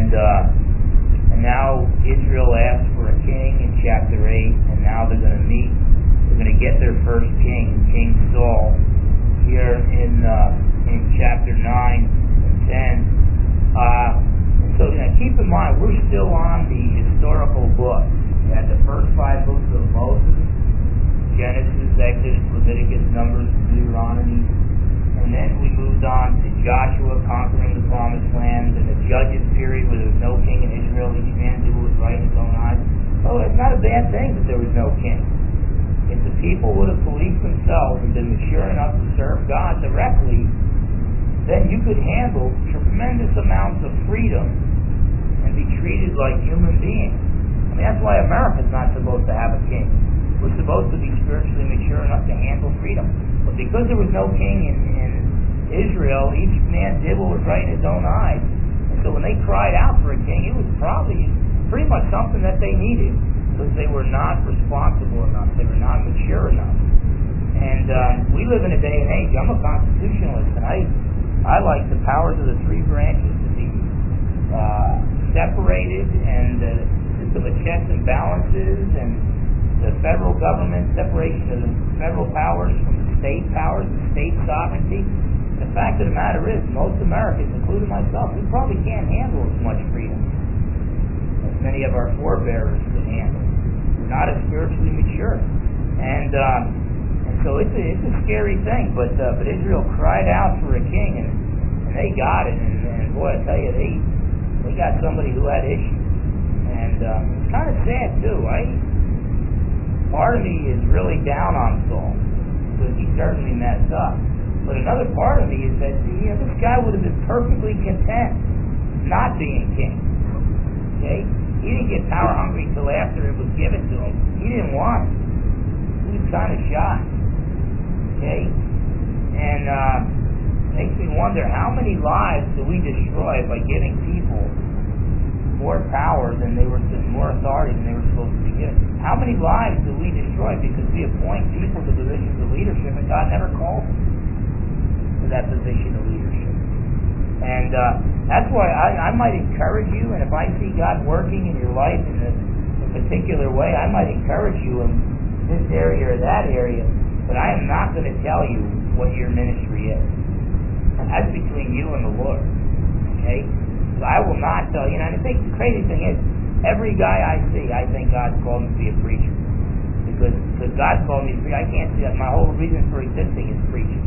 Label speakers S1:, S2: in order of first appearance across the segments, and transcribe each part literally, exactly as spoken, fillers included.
S1: And uh, and now Israel asked for a king in chapter eight, and now they're going to meet. They're going to get their first king, King Saul, here in uh, in chapter nine and ten. Uh, so now keep in mind, we're still on the historical book. We had the first five books of Moses: Genesis, Exodus, Leviticus, Numbers, Deuteronomy. And then we moved on to Joshua conquering the promised land, and the Judges period where there was no king in Israel. Each man did what was right in his own eyes. So it's not a bad thing that there was no king. If the people would have policed themselves and been mature enough to serve God directly, then you could handle tremendous amounts of freedom and be treated like human beings. I mean, that's why America's not supposed to have a king. We're supposed to be spiritually mature enough to handle freedom. But because there was no king in, in Israel, each man did what was right in his own eyes. And so when they cried out for a king, it was probably pretty much something that they needed, because they were not responsible enough. They were not mature enough. And um, we live in a day and age. I'm a constitutionalist, and I I like the powers of the three branches to be uh, separated, and the system of checks and balances, and the federal government, separation of the federal powers from the state powers, and state sovereignty. The fact of the matter is, most Americans, including myself, we probably can't handle as much freedom as many of our forebears could handle. We're not as spiritually mature, and um, and so it's a, it's a scary thing. But uh, but Israel cried out for a king, and, and they got it. And, and boy, I tell you, they they got somebody who had issues, and um, it's kind of sad too, right? Part of me is really down on Saul, because he certainly messed up. But another part of me is that, you know, this guy would have been perfectly content not being king. Okay? He didn't get power hungry until after it was given to him. He didn't want it. He was kind of shocked. Okay? And uh, makes me wonder, how many lives do we destroy by giving people more power than they were, more authority than they were supposed to be given? How many lives do we destroy because we appoint people to positions of leadership and God never called them to that position of leadership? And uh, that's why I, I might encourage you, and if I see God working in your life in a, a particular way, I might encourage you in this area or that area, but I am not going to tell you what your ministry is. That's between you and the Lord. Okay? So I will not tell you. And I think the crazy thing is, every guy I see, I think God's called me to be a preacher. Because, because God's called me to preach. I can't see that. My whole reason for existing is preaching.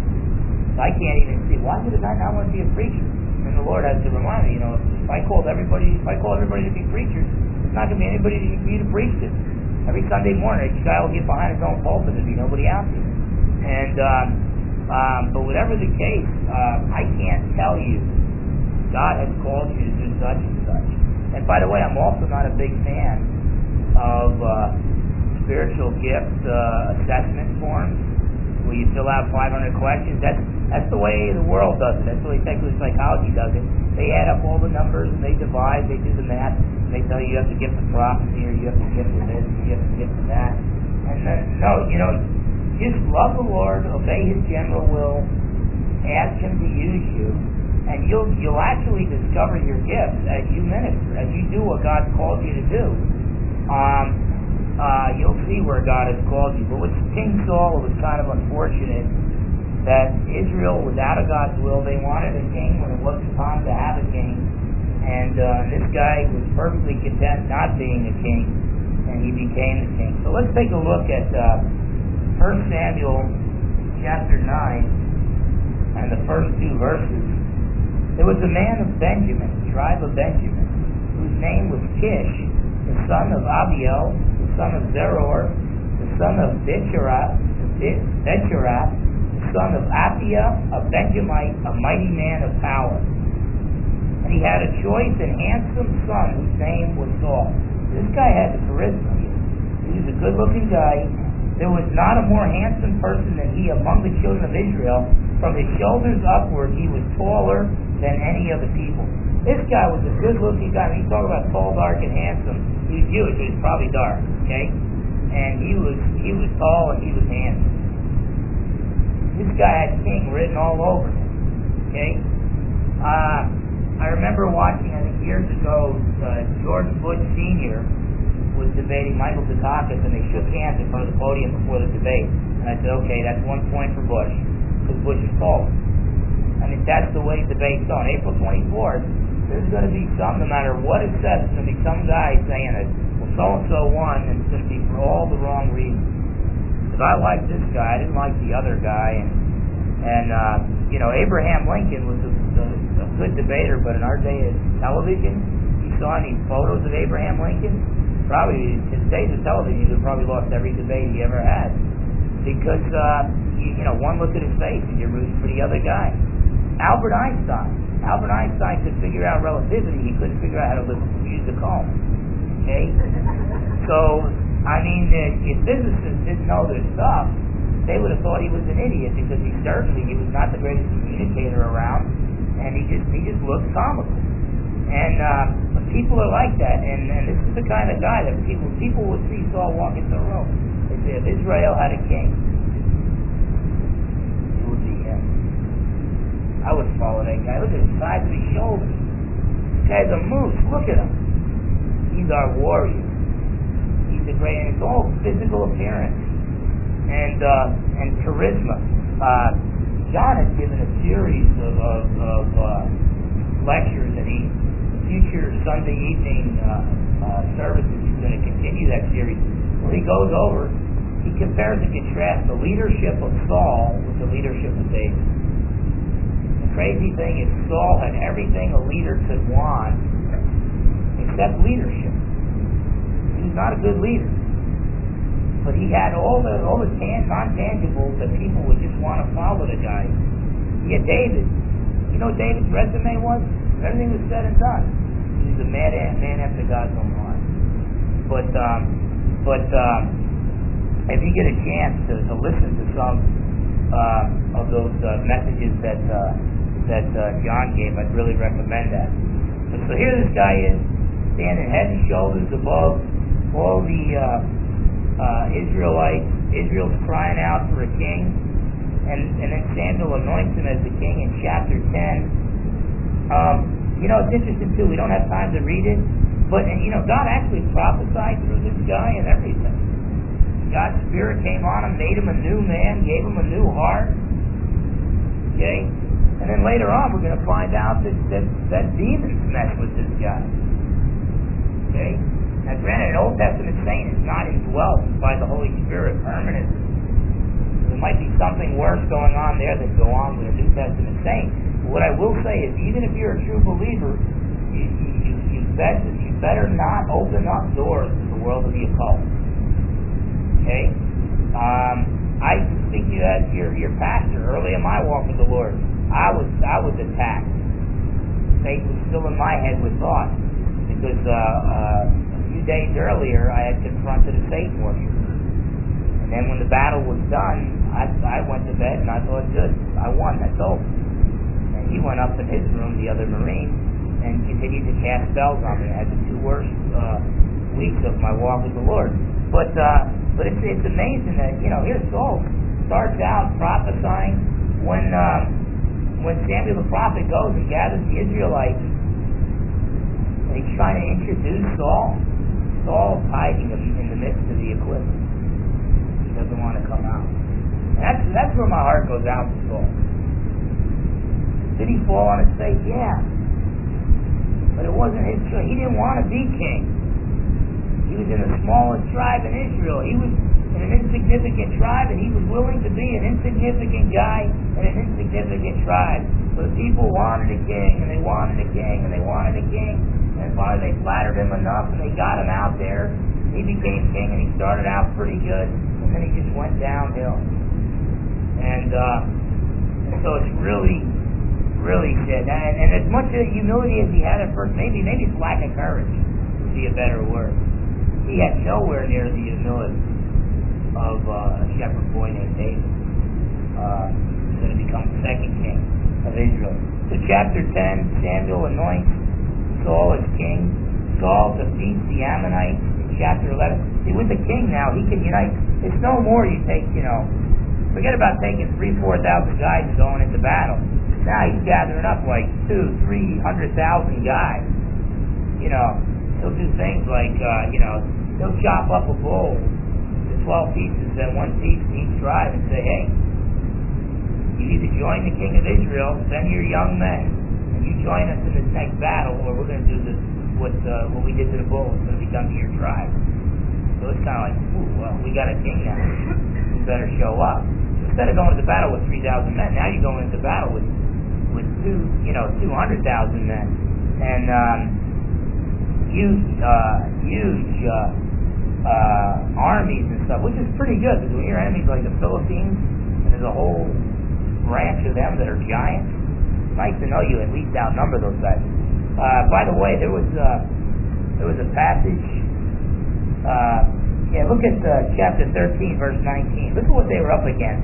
S1: So I can't even see, why would a guy not want to be a preacher? And the Lord has to remind me, you know, if I called everybody, if I call everybody to be preachers, there's not going to be anybody for you to preach to. Every Sunday morning, each guy will get behind his own pulpit and be nobody out there. And, um, um, but whatever the case, uh, I can't tell you God has called you to do such and such. And by the way, I'm also not a big fan of uh, spiritual gift uh, assessment forms where you fill out five hundred questions. That's that's the way the world does it. That's the way secular psychology does it. They add up all the numbers and they divide. They do the math. And they tell you you have to gift the prophecy, or you have to gift the this, or you have to gift the that. And then, no, you know, just love the Lord, obey His general will, ask Him to use you. And you'll you'll actually discover your gifts as you minister, as you do what God's called you to do. Um, uh, you'll see where God has called you. But with King Saul, it was kind of unfortunate that Israel was out of God's will. They wanted a king when it wasn't time to have a king. And uh, this guy was perfectly content not being a king, and he became the king. So let's take a look at uh, First Samuel chapter nine and the first two verses. There was a man of Benjamin, the tribe of Benjamin, whose name was Kish, the son of Abiel, the son of Zeror, the son of Bechorath, Bechorath, the son of Aphiah, a Benjamite, a mighty man of power. And he had a choice and handsome son whose name was Saul. This guy had the charisma. He was a good-looking guy. There was not a more handsome person than he among the children of Israel. From his shoulders upward, he was taller than any of the people. This guy was a good-looking guy. When you talk about tall, dark, and handsome, he was Jewish, so he was probably dark, okay? And he was he was tall and he was handsome. This guy had king written all over him, okay? Uh, I remember watching, I think years ago, uh, George Bush Senior was debating Michael Dukakis, and they shook hands in front of the podium before the debate. And I said, okay, that's one point for Bush, because Bush is false. I mean, that's the way debates go. On April twenty-fourth, there's going to be some, no matter what it says, there's going to be some guy saying it, well, so-and-so won, and it's going to be for all the wrong reasons. Because I like this guy, I didn't like the other guy, and, and uh, you know, Abraham Lincoln was a, a, a good debater, but in our day of television, you saw any photos of Abraham Lincoln? Probably, in days of television, he probably lost every debate he ever had. Because, uh, you, you know, one look at his face and you're rooting for the other guy. Albert Einstein. Albert Einstein could figure out relativity. He couldn't figure out how to live, use the comb. Okay? So, I mean, if physicists didn't know their stuff, they would have thought he was an idiot, because he certainly, he was not the greatest communicator around, and he just, he just looked comical. And uh, people are like that, and, and this is the kind of guy that people people would see Saul walk into a room. They say, if Israel had a king, it would be him. I would follow that guy. Look at the size of his shoulders. This guy's a moose. Look at him. He's our warrior. He's a great, and it's all physical appearance and uh, and charisma. Uh, John has given a series of, of, of uh, lectures, and he future Sunday evening uh, uh, services, he's going to continue that series. Where he goes over, he compares and contrasts the leadership of Saul with the leadership of David. The crazy thing is, Saul had everything a leader could want except leadership. He was not a good leader, but he had all the all the tan- non-tangibles that people would just want to follow the guy. He had David. You know what David's resume was? Everything was said and done. He was a mad man after God's own heart. But um, but um, if you get a chance to, to listen to some uh, of those uh, messages that uh, that uh, John gave, I'd really recommend that. So, so here this guy is, standing head and shoulders above all the uh, uh, Israelites. Israel's crying out for a king, and and then Samuel anoints him as the king in chapter ten. Um, you know, it's interesting too. We don't have time to read it, but and, you know, God actually prophesied through this guy and everything. God's Spirit came on him, made him a new man, gave him a new heart. Okay, and then later on, we're going to find out that that, that demons mess with this guy. Okay, now granted, an Old Testament saint is not indwelt by the Holy Spirit permanently. There might be something worse going on there than go on with a New Testament saint. What I will say is, even if you're a true believer, you, you, you, better, you better not open up doors to the world of the occult. Okay? Um, I speak to you as your, your pastor. Early in my walk with the Lord, I was I was attacked. Faith was still in my head with thought, because uh, uh, a few days earlier I had confronted a Satan worshiper. And then when the battle was done, I, I went to bed and I thought, good, I won, that's over. He went up in his room, the other Marine, and continued to cast spells on me. I had the two worst uh, weeks of my walk with the Lord. But uh, but it's it's amazing that, you know, here Saul starts out prophesying when uh, when Samuel the prophet goes and gathers the Israelites, and he's trying to introduce Saul. Saul's hiding him in the midst of the equipment. He doesn't want to come out. And that's that's where my heart goes out to Saul. Did he fall on his face? Yeah. But it wasn't his choice. He didn't want to be king. He was in the smallest tribe in Israel. He was in an insignificant tribe, and he was willing to be an insignificant guy in an insignificant tribe. But the people wanted a king, and they wanted a king, and they wanted a king. And finally they flattered him enough, and they got him out there. He became king, and he started out pretty good, and then he just went downhill. And, uh, and so it's really... really sad. And, and as much humility as he had at first, maybe maybe it's lack of courage would be a better word. He had nowhere near the humility of uh, a shepherd boy named David. Uh, he's going to become the second king of Israel. So chapter ten, Samuel anoints Saul as king. Saul defeats the Ammonites in chapter eleven. See, with the king now, he can unite. It's no more you take, you know, forget about taking three, four thousand guys and going into battle. Now he's gathering up like two, three hundred thousand guys, you know, he'll do things like, uh, you know, he'll chop up a bull to twelve pieces and one piece in each tribe and say, hey, you either join the king of Israel, send your young men, and you join us in this next battle, or we're going to do this, what uh, what we did to the bull is going to be done to your tribe. So it's kind of like, ooh, well, we got a king now. You better show up. Instead of going to battle with three thousand men, now you're going into battle with with two, you know, two hundred thousand men, and um, huge, uh, huge uh, uh, armies and stuff, which is pretty good because when your enemies like the Philistines, and there's a whole branch of them that are giants, it's nice to know you at least outnumber those guys. Uh, by the way, there was uh, there was a passage. Uh, yeah, look at uh, chapter thirteen, verse nineteen. Look at what they were up against.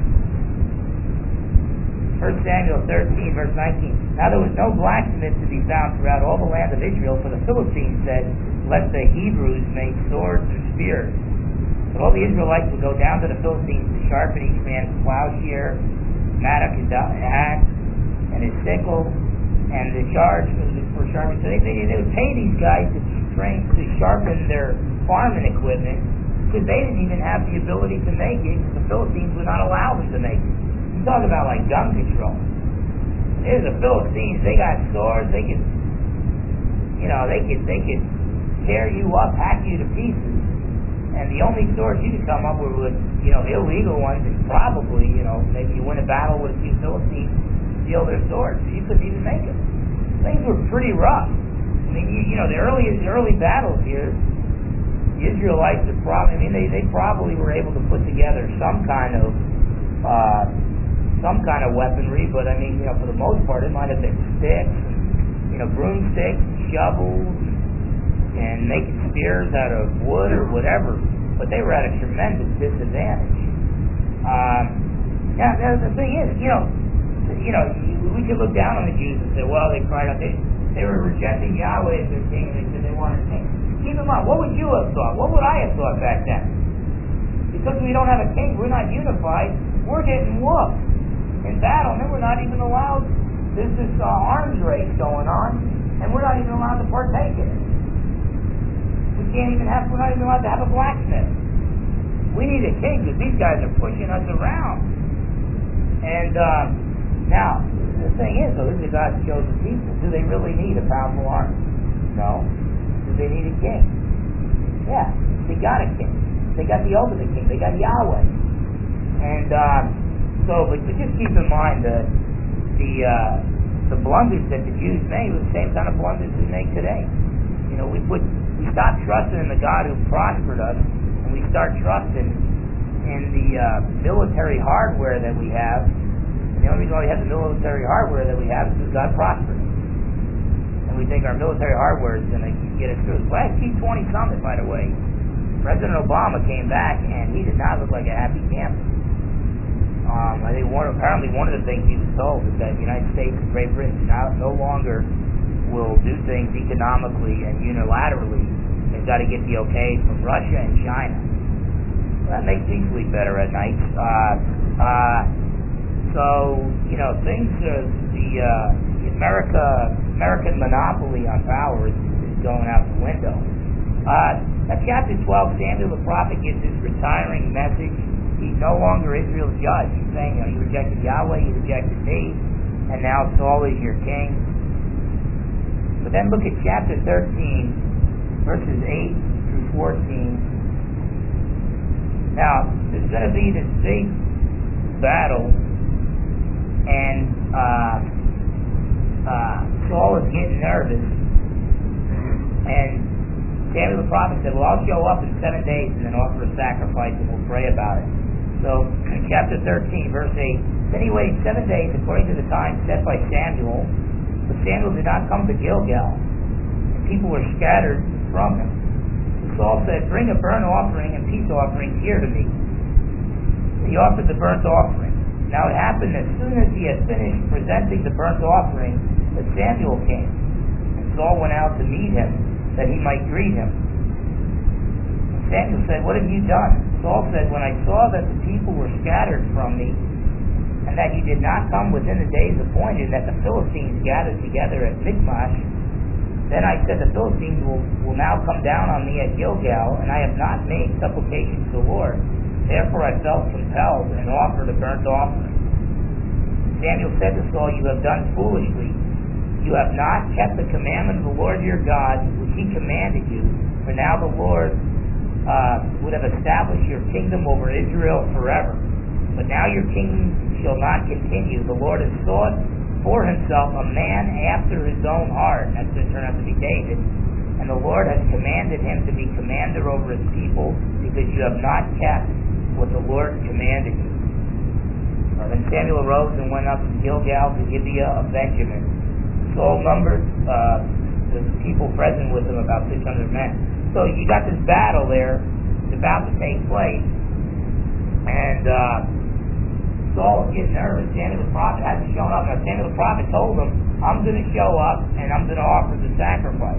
S1: First Samuel thirteen, verse nineteen. Now there was no blacksmith to be found throughout all the land of Israel, for the Philistines said, "Let the Hebrews make swords and spears." But all the Israelites would go down to the Philistines to sharpen each man's plowshare, mattock, and axe, and his sickle, and the charge for sharpening. So they, they, they would pay these guys to train to sharpen their farming equipment because they didn't even have the ability to make it because the Philistines would not allow them to make it. You talk about like gun control. There's the Philistines, they got swords, they could, you know, they could, they could tear you up, hack you to pieces. And the only swords you could come up with were, you know, illegal ones, and probably, you know, maybe you win a battle with a few Philistines, steal their swords, so you couldn't even make it. Things were pretty rough. I mean, you, you know, the early, the early battles here, the Israelites are probably, I mean, they, they probably were able to put together some kind of, uh, some kind of weaponry, but I mean, you know, for the most part, it might have been sticks, you know, broomsticks, shovels, and making spears out of wood or whatever, but they were at a tremendous disadvantage. Um, now, now, the thing is, you know, you know, we could look down on the Jews and say, well, they cried out, they, they were rejecting Yahweh as their king, and they said they wanted a king. Keep in mind, what would you have thought? What would I have thought back then? Because we don't have a king, we're not unified, we're getting whooped in battle, and then we're not even allowed, there's this uh, arms race going on, and we're not even allowed to partake in it. We can't even have, we're not even allowed to have a blacksmith. We need a king because these guys are pushing us around. And uh, now, the thing is, though, this is God's chosen people. Do they really need a powerful army? No. Do they need a king? Yeah, they got a king. They got the ultimate king. They got Yahweh. And uh, so, but, but just keep in mind that the uh, the blunders that the Jews made were the same kind of blunders we make today. You know, we put we stop trusting in the God who prospered us, and we start trusting in the uh, military hardware that we have. And the only reason why we have the military hardware that we have is because God prospered us. And we think our military hardware is going to get us through. Last G twenty summit, by the way, President Obama came back, and he did not look like a happy camper. Um, I think one, apparently one of the things he was told is that the United States and Great Britain now no longer will do things economically and unilaterally. They've got to get the okay from Russia and China. Well, that makes me sleep better at night. Uh, uh, so, you know, things, uh, the uh, America, American monopoly on power is, is going out the window. Uh, at chapter twelve, Samuel the prophet gives his retiring message. He's no longer Israel's judge. He's saying, you know, you rejected Yahweh, you rejected me, and now Saul is your king. But then look at chapter thirteen, verses eight through fourteen. Now, there's going to be this big battle, and uh, uh, Saul is getting nervous, and Samuel the prophet said, well, I'll show up in seven days and then offer a sacrifice, and we'll pray about it. So, in chapter thirteen, verse eight, then he waited seven days according to the time set by Samuel. But Samuel did not come to Gilgal, and people were scattered from him. So Saul said, bring a burnt offering and peace offerings here to me. He offered the burnt offering. Now it happened as soon as he had finished presenting the burnt offering that Samuel came. And Saul went out to meet him, that he might greet him. And Samuel said, what have you done? Saul said, when I saw that the people were scattered from me, and that he did not come within the days appointed, that the Philistines gathered together at Michmash, Then I said, the Philistines will, will now come down on me at Gilgal, and I have not made supplication to the Lord. Therefore I felt compelled and offered a burnt offering. Samuel said to Saul, you have done foolishly. You have not kept the commandment of the Lord your God, which he commanded you, for now the Lord uh, would have established your kingdom over Israel forever. But now your kingdom shall not continue. The Lord has sought for himself a man after his own heart. That's going to turn out to be David. And the Lord has commanded him to be commander over his people, because you have not kept what the Lord commanded you. Uh, then Samuel arose and went up from Gilgal to Gibeah of Benjamin. Saul numbered uh, the people present with him about six hundred men. So you got this battle there. It's about to take place. And uh, Saul was getting nervous. Samuel the prophet hasn't shown up. Now Samuel the prophet told him, I'm going to show up and I'm going to offer the sacrifice.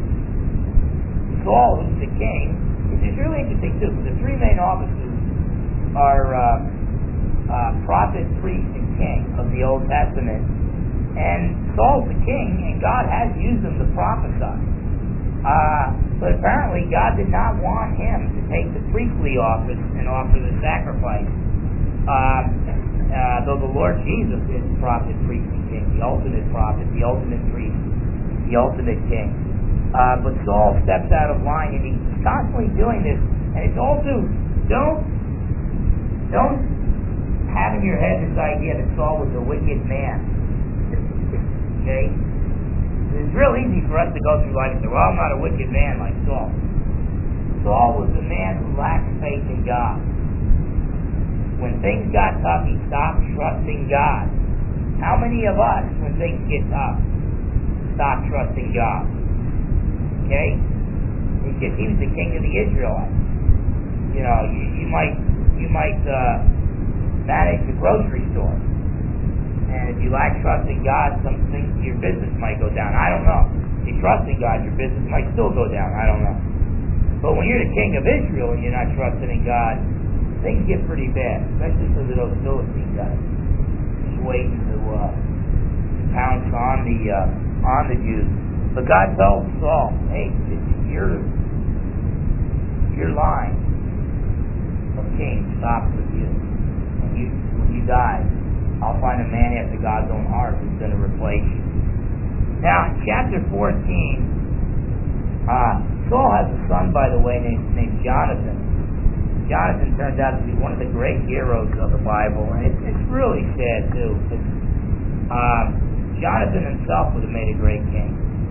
S1: Saul, who's the king, which is really interesting too, because the three main offices are uh, uh, prophet, priest, and king of the Old Testament. And Saul's the king, and God has used him to prophesy. Uh, but apparently God did not want him to take the priestly office and offer the sacrifice. Um, Uh, though the Lord Jesus is prophet, priest, and king, the ultimate prophet, the ultimate priest, the ultimate king. Uh, but Saul steps out of line, and he's constantly doing this. And it's also, don't, don't have in your head this idea that Saul was a wicked man. Okay? It's real easy for us to go through life and say, well, I'm not a wicked man like Saul. Saul was a man who lacked faith in God. When things got tough, he stopped trusting God. How many of us, when things get tough, stop trusting God? Okay? He, just, he was the king of the Israelites. You know, you, you might you might uh, manage the grocery store, and if you lack trust in God, some things, your business might go down. I don't know. If you trust in God, your business might still go down. I don't know. But when you're the king of Israel and you're not trusting in God, things get pretty bad, especially because of those Philistine guys just waiting to uh, pounce on the uh, on the Jews. But God told Saul, "Hey, your your line of king stops with you. When you when you die, I'll find a man after God's own heart who's going to replace you." Now, in chapter fourteen, uh, Saul has a son, by the way, named named Jonathan. Jonathan turns out to be one of the great heroes of the Bible, and it's, it's really sad too. Um, Jonathan himself would have made a great king.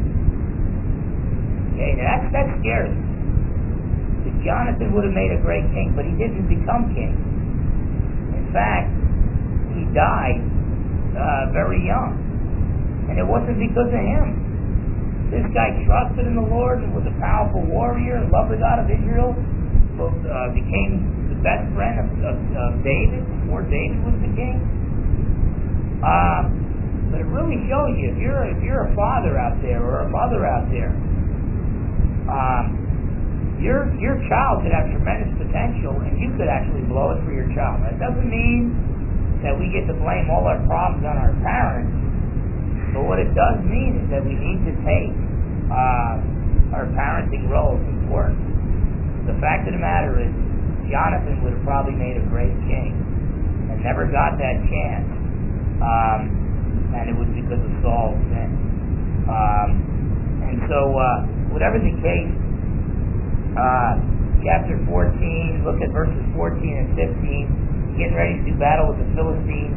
S1: Okay, now that's that's scary. Because Jonathan would have made a great king, but he didn't become king. In fact, he died uh, very young, and it wasn't because of him. This guy trusted in the Lord and was a powerful warrior and loved the God of Israel. Uh, became the best friend of, of, of David before David was the king. Uh, but it really shows you if you're if you're a father out there or a mother out there, um, your your child could have tremendous potential, and you could actually blow it for your child. That doesn't mean that we get to blame all our problems on our parents, but what it does mean is that we need to take uh, our parenting role as important. The fact of the matter is, Jonathan would have probably made a great king and never got that chance. Um, and it was because of Saul's sin. Um, and so, uh, whatever the case, uh, chapter fourteen, look at verses fourteen and fifteen, getting ready to do battle with the Philistines.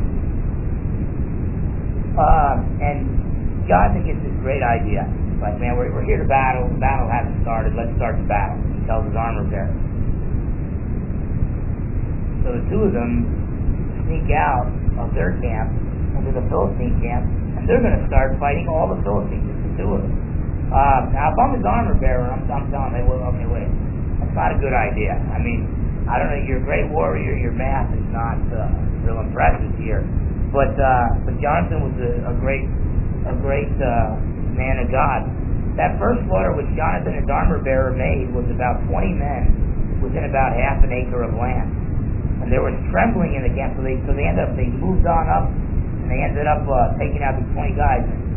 S1: Uh, and Jonathan gets this great idea. Like, man, we're, we're here to battle. The battle hasn't started. Let's start the battle. He tells his armor bearer. So the two of them sneak out of their camp into the Philistine camp, and they're going to start fighting all the Philistines, just the two of them. Uh, now, if I'm his armor bearer, I'm, I'm telling him, well, okay, wait, that's not a good idea. I mean, I don't know, you're a great warrior, your math is not uh, real impressive here. But uh, but Jonathan was a, a great a great uh, man of God. That first slaughter which Jonathan, his armor bearer, made was about twenty men within about half an acre of land. And there was trembling in the camp, so they so they ended up they moved on up, and they ended up uh, taking out these twenty guys.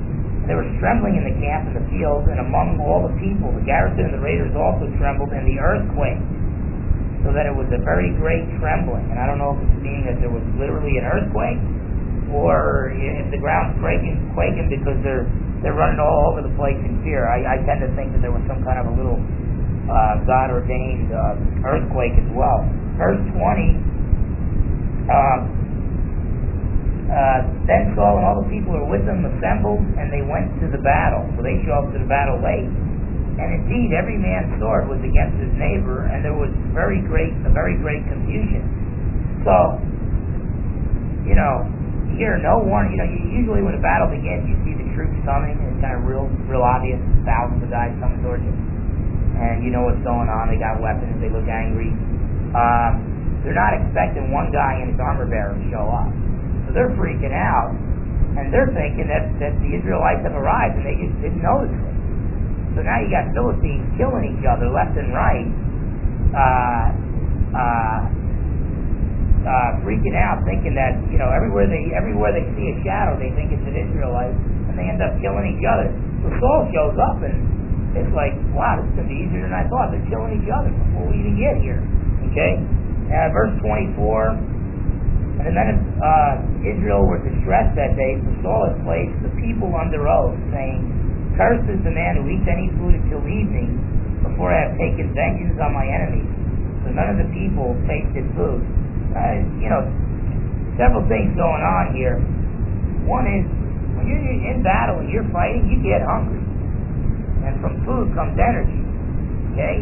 S1: There was trembling in the camp and the field, and among all the people. The garrison and the raiders also trembled, and the earth quaked, so that it was a very great trembling. And I don't know if it's meaning that there was literally an earthquake, or if the ground's quaking, quaking because they're they're running all over the place in fear. I, I tend to think that there was some kind of a little uh, God-ordained uh, earthquake as well. Verse twenty. Um, Uh, then Saul and all the people who were with him assembled, and they went to the battle. So they show up to the battle late. And indeed, every man's sword was against his neighbor, and there was very great, a very great confusion. So, you know, here, no one, you know, usually when a battle begins, you see the troops coming, and it's kind of real, real obvious. Thousands of guys coming towards you, and you know what's going on. They got weapons. They look angry. Um, they're not expecting one guy and his armor bearer to show up. They're freaking out, and they're thinking that, that the Israelites have arrived, and they just didn't notice it. So now you got Philistines killing each other left and right, uh, uh, uh, freaking out, thinking that, you know, everywhere they everywhere they see a shadow, they think it's an Israelite, and they end up killing each other. So Saul shows up, and it's like, wow, this is going to be easier than I thought. They're killing each other before we even get here. Okay? Uh, verse twenty-four. And the men of uh, Israel were distressed that day, for Saul had placed the people under oath, saying, "Cursed is the man who eats any food until evening, before I have taken vengeance on my enemies." So none of the people tasted food. Uh, you know, several things going on here. One is, when you're in battle and you're fighting, you get hungry. And from food comes energy. Okay?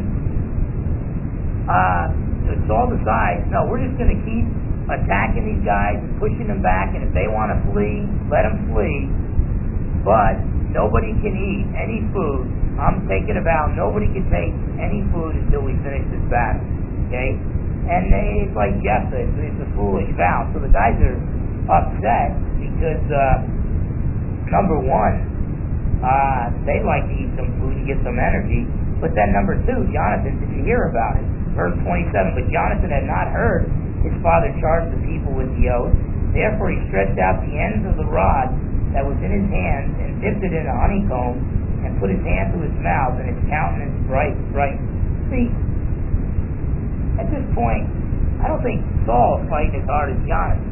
S1: Uh, so Saul decides, no, we're just going to keep attacking these guys and pushing them back, and if they want to flee, let them flee, but nobody can eat any food. I'm taking a vow, nobody can take any food until we finish this battle. Okay? And they, it's like Jephthah, it's, it's a foolish vow. So the guys are upset because uh, number one, uh, they like to eat some food and get some energy, but then number two, Jonathan didn't hear about it. Verse twenty-seven, but Jonathan had not heard his father charged the people with the oath. Therefore he stretched out the ends of the rod that was in his hand, and dipped it in a honeycomb, and put his hand to his mouth, and his countenance bright, bright. See, at this point, I don't think Saul is fighting as hard as Jonathan.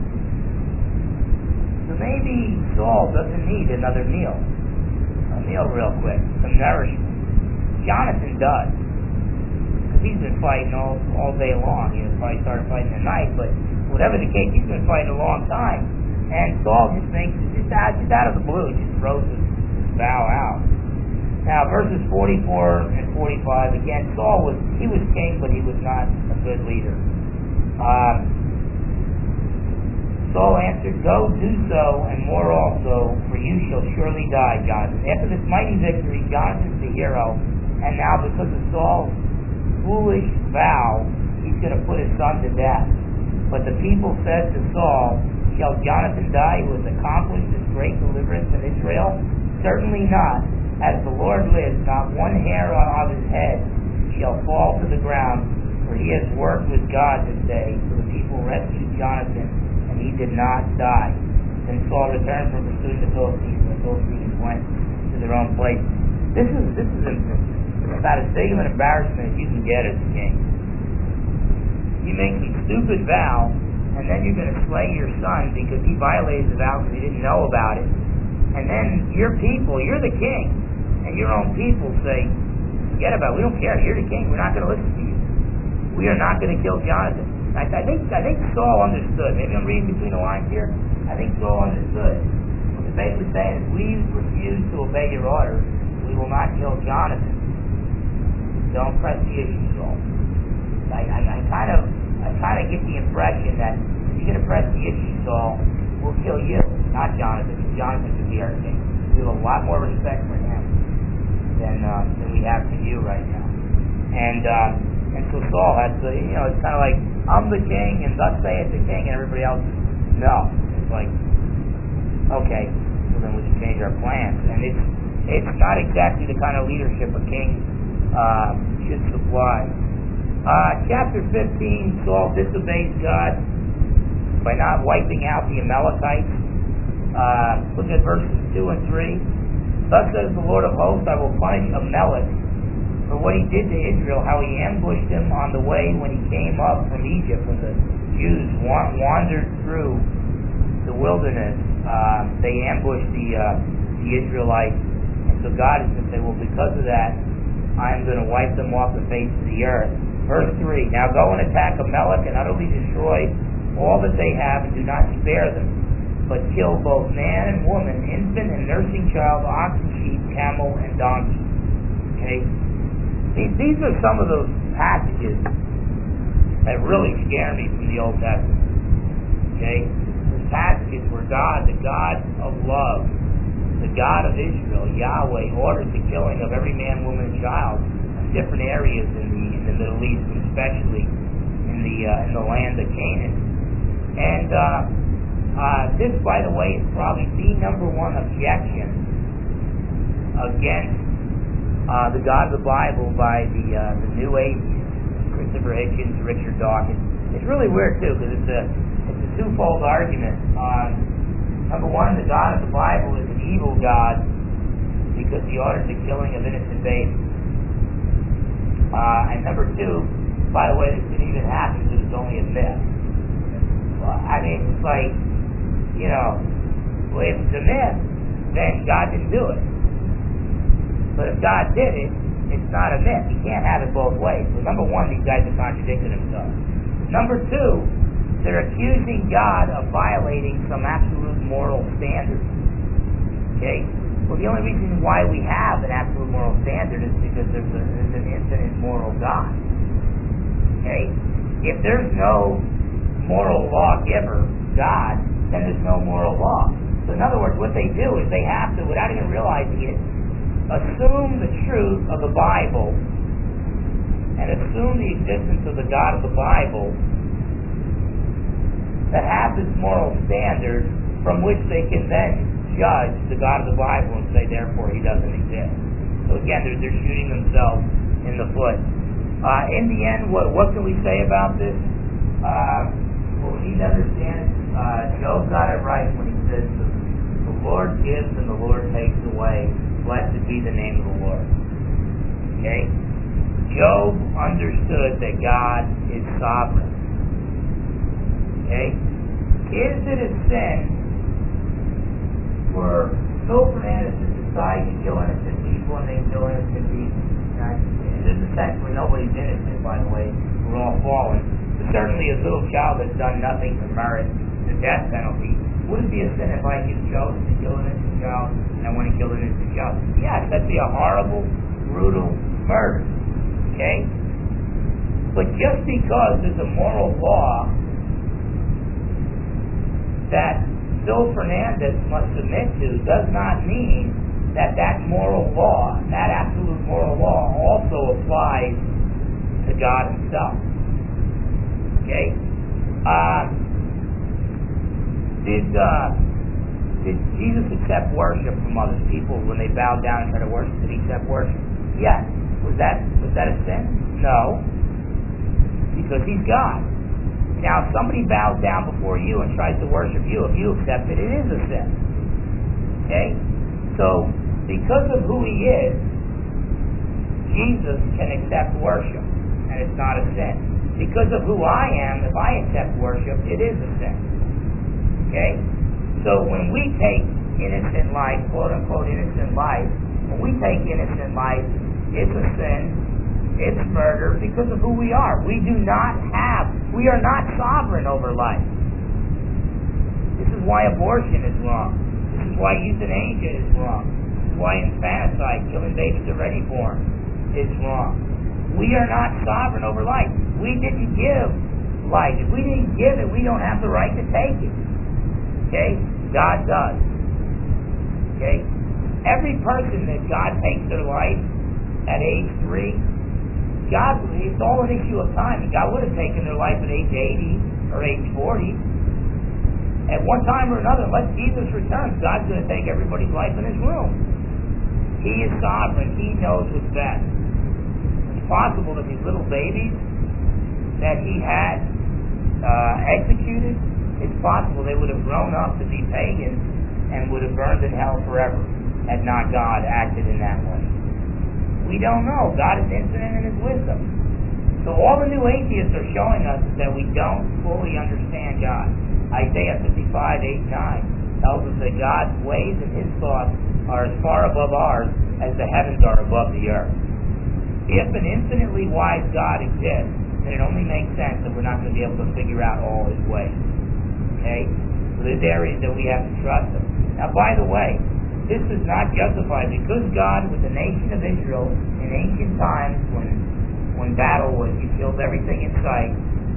S1: So maybe Saul doesn't need another meal. A meal real quick, some nourishment. Jonathan does. He's been fighting all all day long. He probably started fighting at night, but whatever the case, he's been fighting a long time. And Saul just thinks, just out, just out of the blue, just throws his, his vow out. Now, verses forty-four and forty-five, again, Saul was, he was king, but he was not a good leader. Um, Saul answered, "Go, do so, and more also, for you shall surely die, Jonathan." After this mighty victory, Jonathan's the hero, and now because of Saul's foolish vow, he's going to put his son to death. But the people said to Saul, "Shall Jonathan die, who has accomplished this great deliverance in Israel? Certainly not. As the Lord lives, not one hair of his head shall fall to the ground, for he has worked with God this day." So the people rescued Jonathan, and he did not die. Then Saul returned from pursuing the Philistines, and the Philistines went to their own place. This is this is interesting. About as big of an embarrassment as you can get as a king. You make a stupid vow, and then you're going to slay your son because he violated the vow because he didn't know about it. And then your people, you're the king, and your own people say, "Forget about it. We don't care. You're the king. We're not going to listen to you. We are not going to kill Jonathan." I, I think I think Saul understood. Maybe I'm reading between the lines here. I think Saul understood. What he's basically saying is, we refuse to obey your orders. We will not kill Jonathan. Don't press the issue, Saul. I, I, I kind of, I kind of get the impression that if you're going to press the issue, Saul, we'll kill you, not Jonathan. Jonathan could be our king. We have a lot more respect for him than uh, than we have for you right now. And uh, and so Saul has to, you know, it's kind of like, I'm the king, and thus saith the king, and everybody else is, no. It's like, okay, so then we can change our plans. And it's it's not exactly the kind of leadership a king Uh, should supply. Uh, chapter fifteen, Saul disobeys God by not wiping out the Amalekites. Uh, look at verses two and three. Thus says the Lord of hosts, I will punish Amalek for what he did to Israel, how he ambushed him on the way when he came up from Egypt, when the Jews wa- wandered through the wilderness. Uh, they ambushed the, uh, the Israelites. And so God is going to say, well, because of that, I'm going to wipe them off the face of the earth. Verse three, now go and attack Amalek and utterly destroy all that they have, and do not spare them, but kill both man and woman, infant and nursing child, ox and sheep, camel and donkey. Okay? These, these are some of those passages that really scare me from the Old Testament. Okay? The passages where God, the God of love, the God of Israel, Yahweh, ordered the killing of every man, woman, and child in different areas in the, in the Middle East, and especially in the uh, in the land of Canaan. And uh, uh, this, by the way, is probably the number one objection against Uh, the God of the Bible by the uh, the New Atheists, Christopher Hitchens, Richard Dawkins. It's really weird too, because it's a it's a twofold argument. Um, number one, the God of the Bible is an evil God because he ordered the killing of innocent babies. Uh, and number two, by the way, this didn't even happen because it's only a myth. Well, I mean, it's like, you know, well, if it's a myth, then God didn't do it. But if God did it, it's not a myth. You can't have it both ways. So number one, these guys are contradicting themselves. Number two, they're accusing God of violating some absolute moral standard. Okay? Well, the only reason why we have an absolute moral standard is because there's, a, there's an infinite moral God. Okay? If there's no moral lawgiver, God, then there's no moral law. So in other words, what they do is they have to, without even realizing it, assume the truth of the Bible and assume the existence of the God of the Bible that has this moral standard from which they can then judge the God of the Bible and say, therefore, he doesn't exist. So again, they're, they're shooting themselves in the foot. Uh, in the end, what, what can we say about this? Uh, well, we need to understand uh, Job got it right when he says, the Lord gives and the Lord takes away. Blessed be the name of the Lord. Okay? Job understood that God is sovereign. Okay? Is it a sin for Phil Fernandez to decide to kill innocent people and they kill innocent people? Now, there's a sense where nobody's innocent, by the way. We're all fallen. But certainly a little child that's done nothing to merit the death penalty. Would it be a sin if I could chose to kill an innocent child and I want to kill an innocent child? Yes, that'd be a horrible, brutal murder. Okay? But just because there's a moral law that Phil Fernandez must submit to does not mean that that moral law, that absolute moral law, also applies to God himself. Okay? Uh, Did uh, did Jesus accept worship from other people when they bowed down and tried to worship? Did he accept worship? Yes. Was that was that a sin? No, because he's God. Now, if somebody bows down before you and tries to worship you, if you accept it, it is a sin. Okay? So, because of who he is, Jesus can accept worship, and it's not a sin. Because of who I am, if I accept worship, it is a sin. Okay? So when we take innocent life, quote unquote innocent life, when we take innocent life, it's a sin, it's murder because of who we are. We do not have, we are not sovereign over life. This is why abortion is wrong. This is why euthanasia is wrong. This is why infanticide, killing babies already born, is wrong. We are not sovereign over life. We didn't give life. If we didn't give it, we don't have the right to take it. Okay? God does. Okay? Every person that God takes their life at age three, God, it's all an issue of time. God would have taken their life at age eighty or age forty. At one time or another, unless Jesus returns, God's going to take everybody's life in his room. He is sovereign. He knows what's best. It's possible that these little babies that he had uh, executed, it's possible they would have grown up to be pagans and would have burned in hell forever. had not God acted in that way? We don't know. God is infinite in His wisdom. So all the new atheists are showing us is that we don't fully understand God. Isaiah fifty-five, eight, nine tells us that God's ways and His thoughts are as far above ours as the heavens are above the earth. If an infinitely wise God exists, then it only makes sense that we're not going to be able to figure out all His ways. Okay? So there's areas that we have to trust Him. Now, by the way, this is not justified because God, with the nation of Israel in ancient times, when when battle was, He killed everything in sight.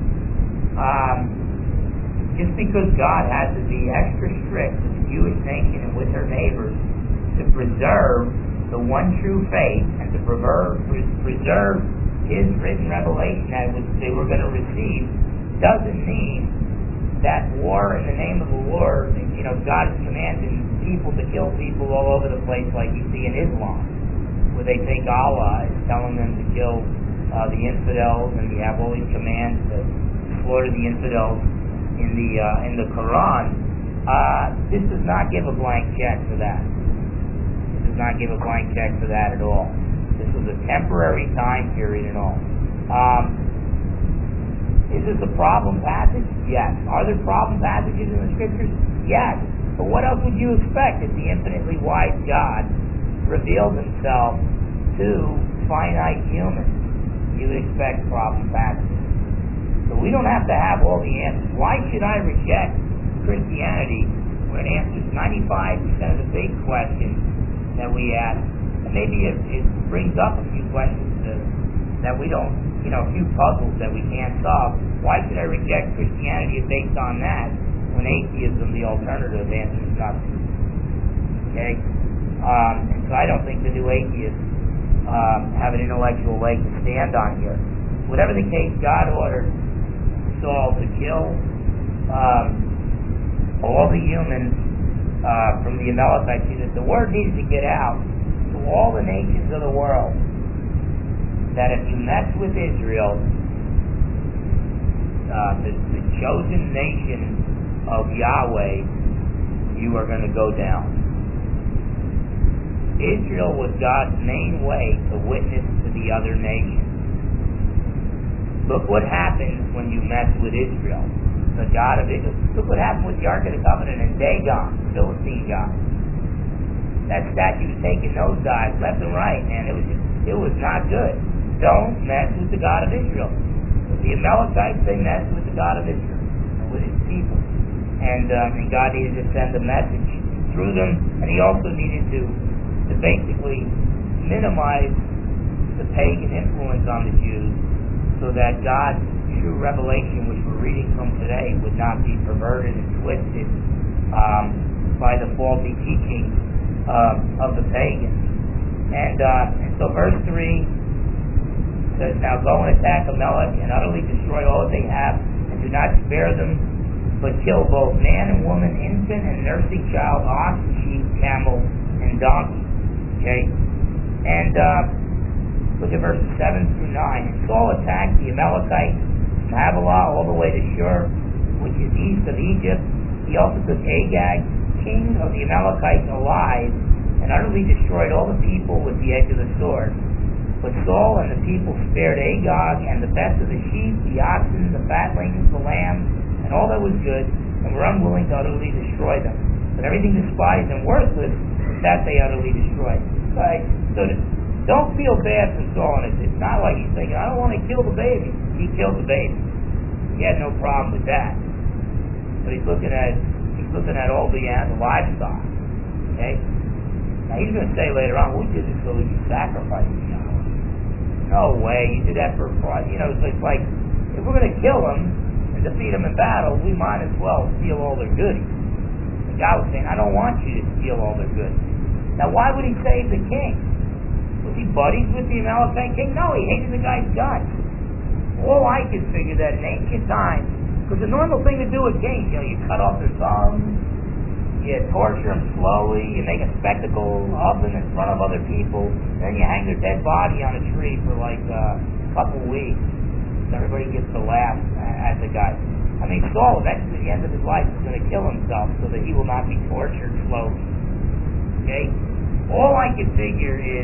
S1: Um, just because God had to be extra strict with the Jewish nation and with her neighbors to preserve the one true faith and to preserve, preserve His written revelation that was, they were going to receive, doesn't mean that war in the name of the Lord, you know, God is commanding people to kill people all over the place like you see in Islam, where they think Allah is telling them to kill uh, the infidels, and we have all these commands to slaughter the infidels in the uh, in the Quran. Uh, this does not give a blank check for that. This does not give a blank check for that at all. This was a temporary time period and all. Um, is this a problem passage? Yes. Are there problem passages in the Scriptures? Yes. But what else would you expect if the infinitely wise God revealed Himself to finite humans? You would expect problem passages. So we don't have to have all the answers. Why should I reject Christianity when it answers ninety-five percent of the big questions that we ask? And maybe it, it brings up a few questions to, that we don't, you know, a few puzzles that we can't solve. Why should I reject Christianity based on that when atheism, the alternative, answers nothing? Okay? Um, and so I don't think the new atheists um, have an intellectual leg to stand on here. Whatever the case, God ordered Saul to kill um, all the humans uh, from the Amalekites. See, that the word needed to get out to all the nations of the world that if you mess with Israel, uh, the, the chosen nation of Yahweh, you are going to go down. Israel was God's main way to witness to the other nations. Look what happens when you mess with Israel, the God of Israel. Look what happened with the Ark of the Covenant and Dagon, Philistine God. That statue was taking those guys left and right, man. It was just, it was not good. Don't mess with the God of Israel. With the Amalekites, they messed with the God of Israel, with His people. And, um, and God needed to send a message through them, and He also needed to to basically minimize the pagan influence on the Jews so that God's true revelation, which we're reading from today, would not be perverted and twisted um, by the faulty teaching um, of the pagans. And, uh, and so verse three says, "Now go and attack Amalek and utterly destroy all that they have, and do not spare them, but kill both man and woman, infant and nursing child, ox, sheep, camel, and donkey." Okay? And uh, look at verses seven through nine. "And Saul attacked the Amalekites from Havilah all the way to Shur, which is east of Egypt. He also took Agag, king of the Amalekites, alive, and utterly destroyed all the people with the edge of the sword. But Saul and the people spared Agag and the best of the sheep, the oxen, the fatlings, the lambs, and all that was good, and were unwilling to utterly destroy them. But everything despised and worthless, that they utterly destroyed." Right? So don't feel bad for Saul. And it's not like he's thinking, "I don't want to kill the baby." He killed the baby. He had no problem with that. But he's looking at he's looking at all the uh, the livestock. Okay? Now he's going to say later on, "We did this so we could sacrifice the animal." No way. You did that for fraud. You know, it's like, like if we're going to kill them and defeat them in battle, we might as well steal all their goodies. And God was saying, "I don't want you to steal all their goodies." Now, why would He save the king? Was he buddies with the Amalekite king? No, he hated the guy's guts. All I could figure that in ancient times, because the normal thing to do with kings, you know, you cut off their thumbs, you torture them slowly, you make a spectacle of them in front of other people, then you hang their dead body on a tree for like uh, a couple weeks. So everybody gets to laugh at the guy. I mean, Saul, eventually at the end of his life, is going to kill himself so that he will not be tortured slowly. Okay? all I can figure is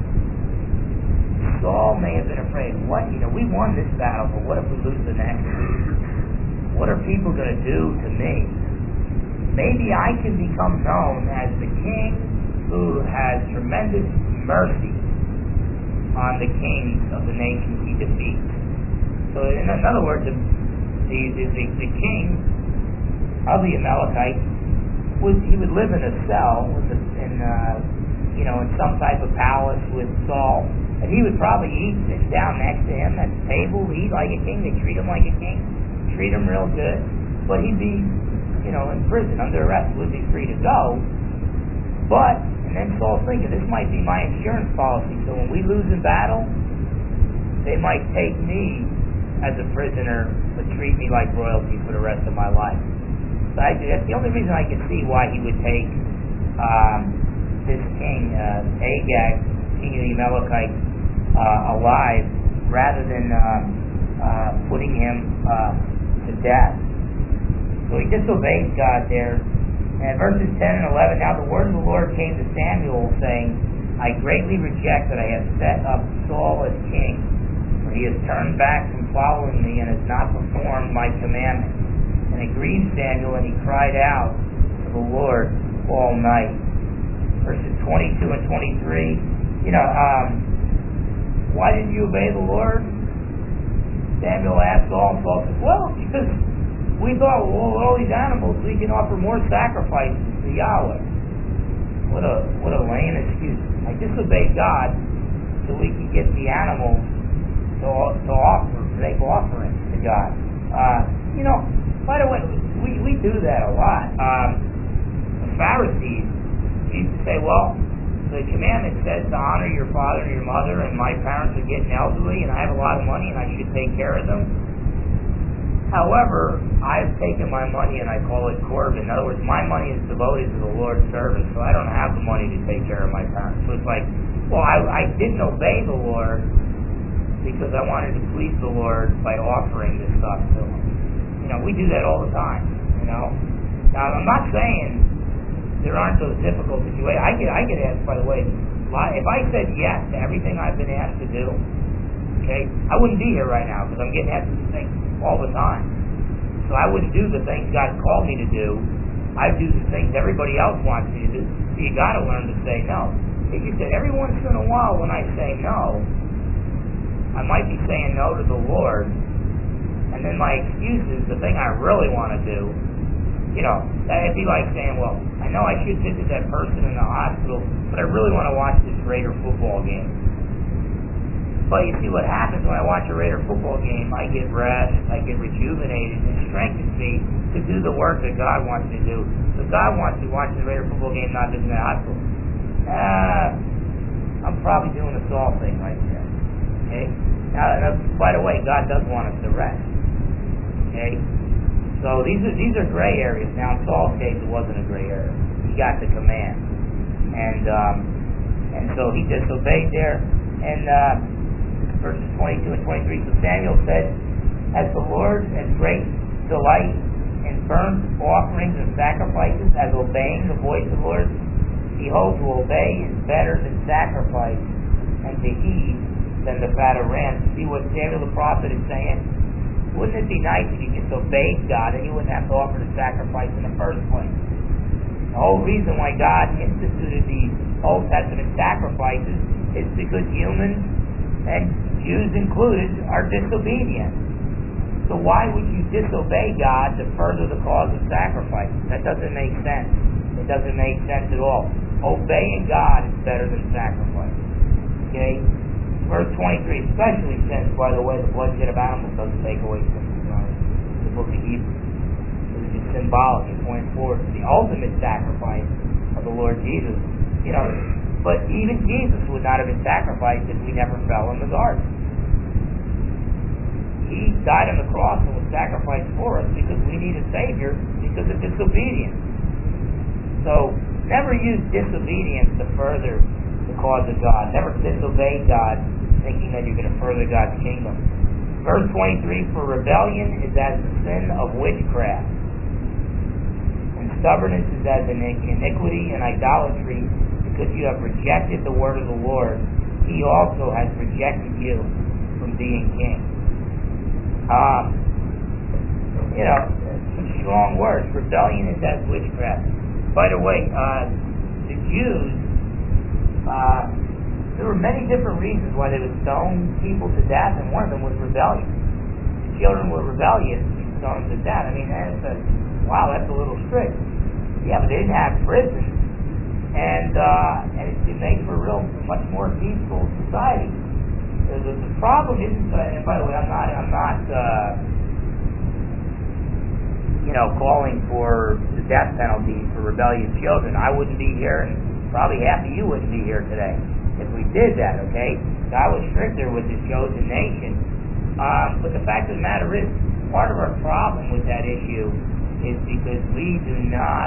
S1: Saul may have been afraid. What, you know, we won this battle, but what if we lose the next? What are people going to do to me? Maybe I can become known as the king who has tremendous mercy on the kings of the nations he defeats. So, in other words, the the, the, the king of the Amalekites would he would live in a cell with a, in uh, you know in some type of palace with Saul, and he would probably eat sitting down next to him at the table, eat like a king. They treat him like a king, treat him real good, but he'd be you know in prison under arrest, would be free to go. But and then Saul's thinking, this might be my insurance policy. So when we lose in battle, they might take me as a prisoner, but treat me like royalty for the rest of my life. So I, that's the only reason I can see why he would take um, this king, uh, Agag, king of the Amalekites, uh, alive, rather than um, uh, putting him uh, to death. So he disobeys God there. And verses ten and eleven, now the word of the Lord came to Samuel, saying, I greatly reject that I have set up Saul as king, for he has turned back from following me and has not performed my commandment. And it grieved Samuel, and he cried out to the Lord all night. Verses twenty-two and twenty-three, you know, um, why didn't you obey the Lord? Samuel asked Saul, and Saul said, well, because we thought, well, with all these animals, we can offer more sacrifices to Yahweh. What a what a lame excuse. I disobeyed God so we can get the animals to, to offer, to make offerings to God. Uh, you know, by the way, we, we do that a lot. Um, the Pharisees used to say, well, the commandment says to honor your father and your mother, and my parents are getting elderly, and I have a lot of money, and I should take care of them. However, I've taken my money and I call it Corbin. In other words, my money is devoted to the Lord's service, so I don't have the money to take care of my parents. So it's like, well, I, I didn't obey the Lord because I wanted to please the Lord by offering this stuff to Him. You know, we do that all the time, you know. Now, I'm not saying there aren't those difficult situations. I get, I get asked, by the way, if I said yes to everything I've been asked to do, okay, I wouldn't be here right now because I'm getting asked to think all the time. So I wouldn't do the things God called me to do. I'd do the things everybody else wants me to do. So you got to learn to say no. If you said every once in a while when I say no, I might be saying no to the Lord, and then my excuse is the thing I really want to do. You know, that'd be like saying, well, I know I should visit that person in the hospital, but I really want to watch this Raider football game. But you see what happens when I watch a Raider football game, I get rest, I get rejuvenated, and strengthens me to do the work that God wants me to do. So God wants me watching the Raider football game, not visiting the hospital. Uh, I'm probably doing a Saul thing right there. Okay? Now, now, by the way, God does want us to rest. Okay? So these are these are gray areas. Now, in Saul's case, it wasn't a gray area. He got the command. And, um, and so he disobeyed there. And, uh, verses twenty-two and twenty-three, so Samuel said, as the Lord has great delight in burnt offerings and sacrifices, as obeying the voice of the Lord, behold, to obey is better than sacrifice, and to heed than the fat of rams. See what Samuel the prophet is saying? Wouldn't it be nice if you just obeyed God and you wouldn't have to offer the sacrifice in the first place? The whole reason why God instituted the Old Testament sacrifices is because humans, and Jews included, are disobedient. So why would you disobey God to further the cause of sacrifice? That doesn't make sense. It doesn't make sense at all. Obeying God is better than sacrifice. Okay? Verse twenty-three, especially since, by the way, the bloodshed of animals doesn't take away sin. You know, the book of Hebrews. It's symbolic. It points forward to the ultimate sacrifice of the Lord Jesus. You know, but even Jesus would not have been sacrificed if we never fell in the garden. He died on the cross and was sacrificed for us because we need a Savior because of disobedience. So, never use disobedience to further the cause of God. Never disobey God thinking that you're going to further God's kingdom. Verse twenty-three, for rebellion is as the sin of witchcraft, and stubbornness is as iniquity, and idolatry is because you have rejected the word of the Lord, he also has rejected you from being king. Um, you know, some strong words. Rebellion is as witchcraft. By the way, uh, the Jews, uh, there were many different reasons why they would stone people to death, and one of them was rebellion. The children were rebellious, you stone them to death. I mean, that's a, wow, that's a little strict. Yeah, but they didn't have prisons, and uh, and it, it made for a real, much more peaceful society. The, the, the problem isn't, uh, and by the way, I'm not, I'm not, uh, you know, calling for the death penalty for rebellious children. I wouldn't be here, and probably half of you wouldn't be here today if we did that, okay? God was stricter with his chosen nation. Um, but the fact of the matter is, part of our problem with that issue is because we do not,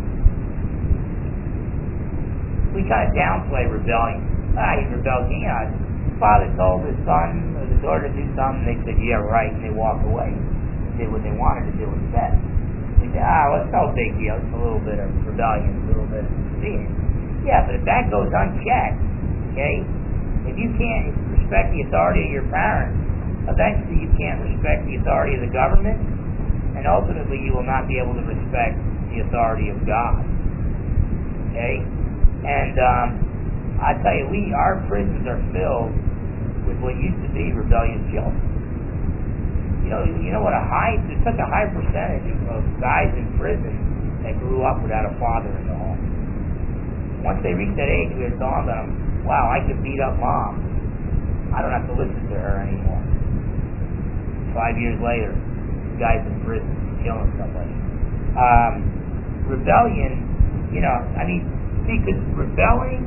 S1: we kind of downplay rebellion. Ah, he's rebelled. You know, his father told his son or the daughter to do something, they said, yeah, right, and they walked away. Did what they wanted to do instead. We say, ah, well, it's no big deal. It's a little bit of rebellion, a little bit of disobedience. Yeah, but if that goes unchecked, okay, if you can't respect the authority of your parents, eventually you can't respect the authority of the government, and ultimately you will not be able to respect the authority of God. Okay? And um, I tell you, we our prisons are filled with what used to be rebellious children. You know, you know what a high, there's such a high percentage of guys in prison that grew up without a father in the home. Once they reach that age where it dawned on them, wow, I could beat up mom. I don't have to listen to her anymore. Five years later, the guy's in prison, killing somebody. Um, rebellion, you know, I mean, see, because rebelling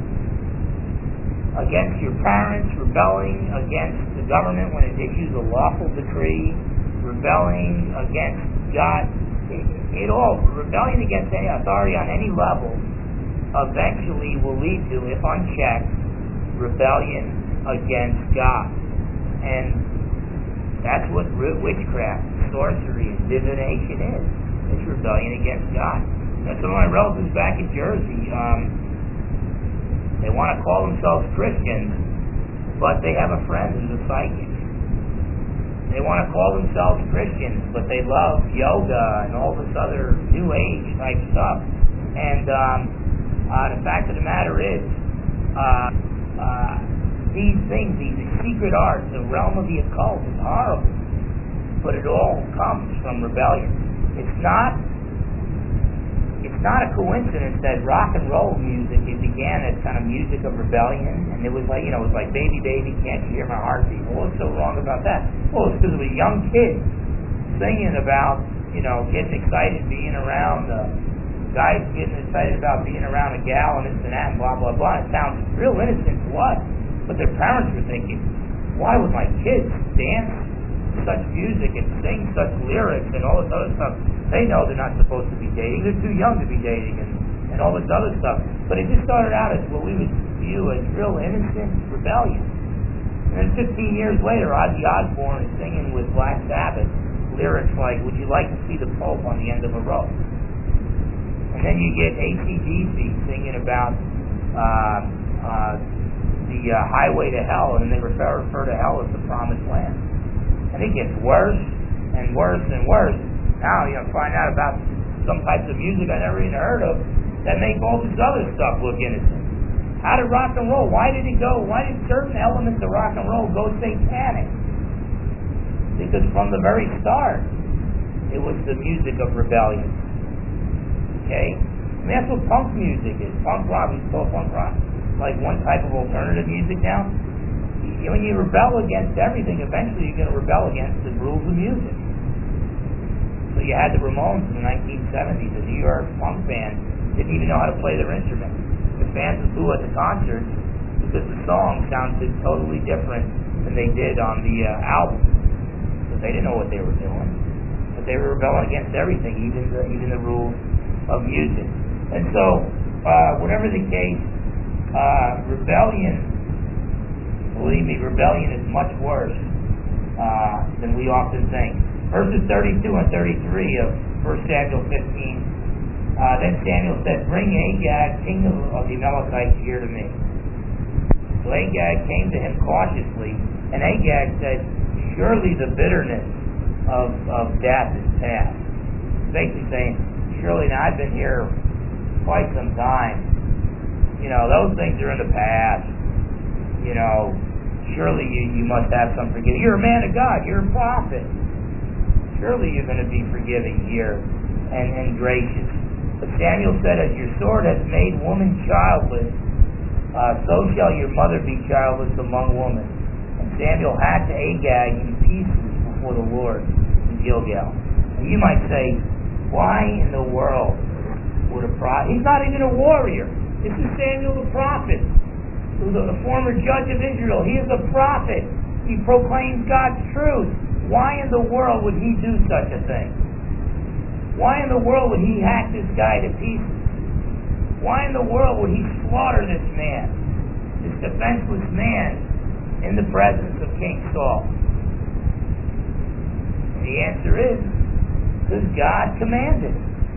S1: against your parents, rebelling against the government when it issues a lawful decree, rebelling against God, it, it all, rebellion against any authority on any level eventually will lead to, if unchecked, rebellion against God. And that's what witchcraft, sorcery, and divination is. It's rebellion against God. Now, some of my relatives back in Jersey, um, they want to call themselves Christians, but they have a friend who's a psychic. They want to call themselves Christians, but they love yoga and all this other New Age type stuff. And um, uh, the fact of the matter is, uh, uh, these things, these secret arts, the realm of the occult is horrible, but it all comes from rebellion. It's not It's not a coincidence that rock and roll music, it began as kind of music of rebellion, and it was like, you know, it was like, baby, baby, can't you hear my heartbeat? Well, what's so wrong about that? Well, it's because it was young kids singing about, you know, getting excited being around, uh, guys getting excited about being around a gal and this and that and blah, blah, blah. It sounds real innocent to us, but their parents were thinking, why would my kids dance such music and sing such lyrics and all this other stuff? They know they're not supposed to be dating. They're too young to be dating and, and all this other stuff. But it just started out as what we would view as real innocent rebellion. And then fifteen years later, Ozzy Osbourne is singing with Black Sabbath lyrics like, would you like to see the Pope on the end of a rope? And then you get A C D C singing about uh, uh, the uh, highway to hell, and they refer, refer to hell as the promised land. And it gets worse and worse and worse. Now you know, find out about some types of music I never even heard of that make all this other stuff look innocent. How did rock and roll? Why did it go? Why did certain elements of rock and roll go satanic? Because from the very start, it was the music of rebellion. Okay, I mean that's what punk music is. Punk rock, we call punk rock, like one type of alternative music now. When you rebel against everything, eventually you're going to rebel against the rules of music. So you had the Ramones in the nineteen seventies, a New York punk band, didn't even know how to play their instrument. The fans would boo at the concerts because the songs sounded totally different than they did on the uh, album. Because they didn't know what they were doing. But they were rebelling against everything, even the, even the rules of music. And so, uh, whatever the case, uh, rebellion, believe me, rebellion is much worse uh, than we often think. Verses thirty-two and thirty-three of First Samuel fifteen Uh, then Samuel said, bring Agag, king of, of the Amalekites, here to me. So Agag came to him cautiously, and Agag said, surely the bitterness of, of death is past. Basically saying, surely now I've been here quite some time. You know, those things are in the past. You know, surely you, you must have some forgiveness. You're a man of God. You're a prophet. Surely you're going to be forgiving here and, and gracious. But Samuel said, as your sword has made woman childless, uh, so shall your mother be childless among women. And Samuel hacked Agag in pieces before the Lord in Gilgal. And you might say, why in the world would a prophet? He's not even a warrior. This is Samuel the prophet, who's the former judge of Israel. He is a prophet. He proclaims God's truth. Why in the world would he do such a thing? Why in the world would he hack this guy to pieces? Why in the world would he slaughter this man, this defenseless man, in the presence of King Saul? And the answer is, because God commanded.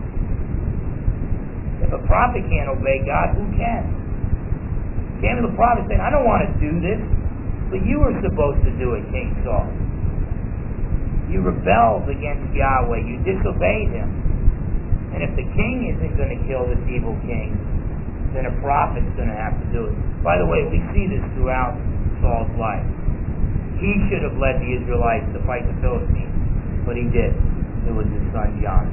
S1: If a prophet can't obey God, who can? Samuel the prophet saying, I don't want to do this, but you were supposed to do it, King Saul. You rebelled against Yahweh. You disobeyed him. And if the king isn't going to kill this evil king, then a prophet's going to have to do it. By the way, we see this throughout Saul's life. He should have led the Israelites to fight the Philistines, but he did. It was his son Jonathan.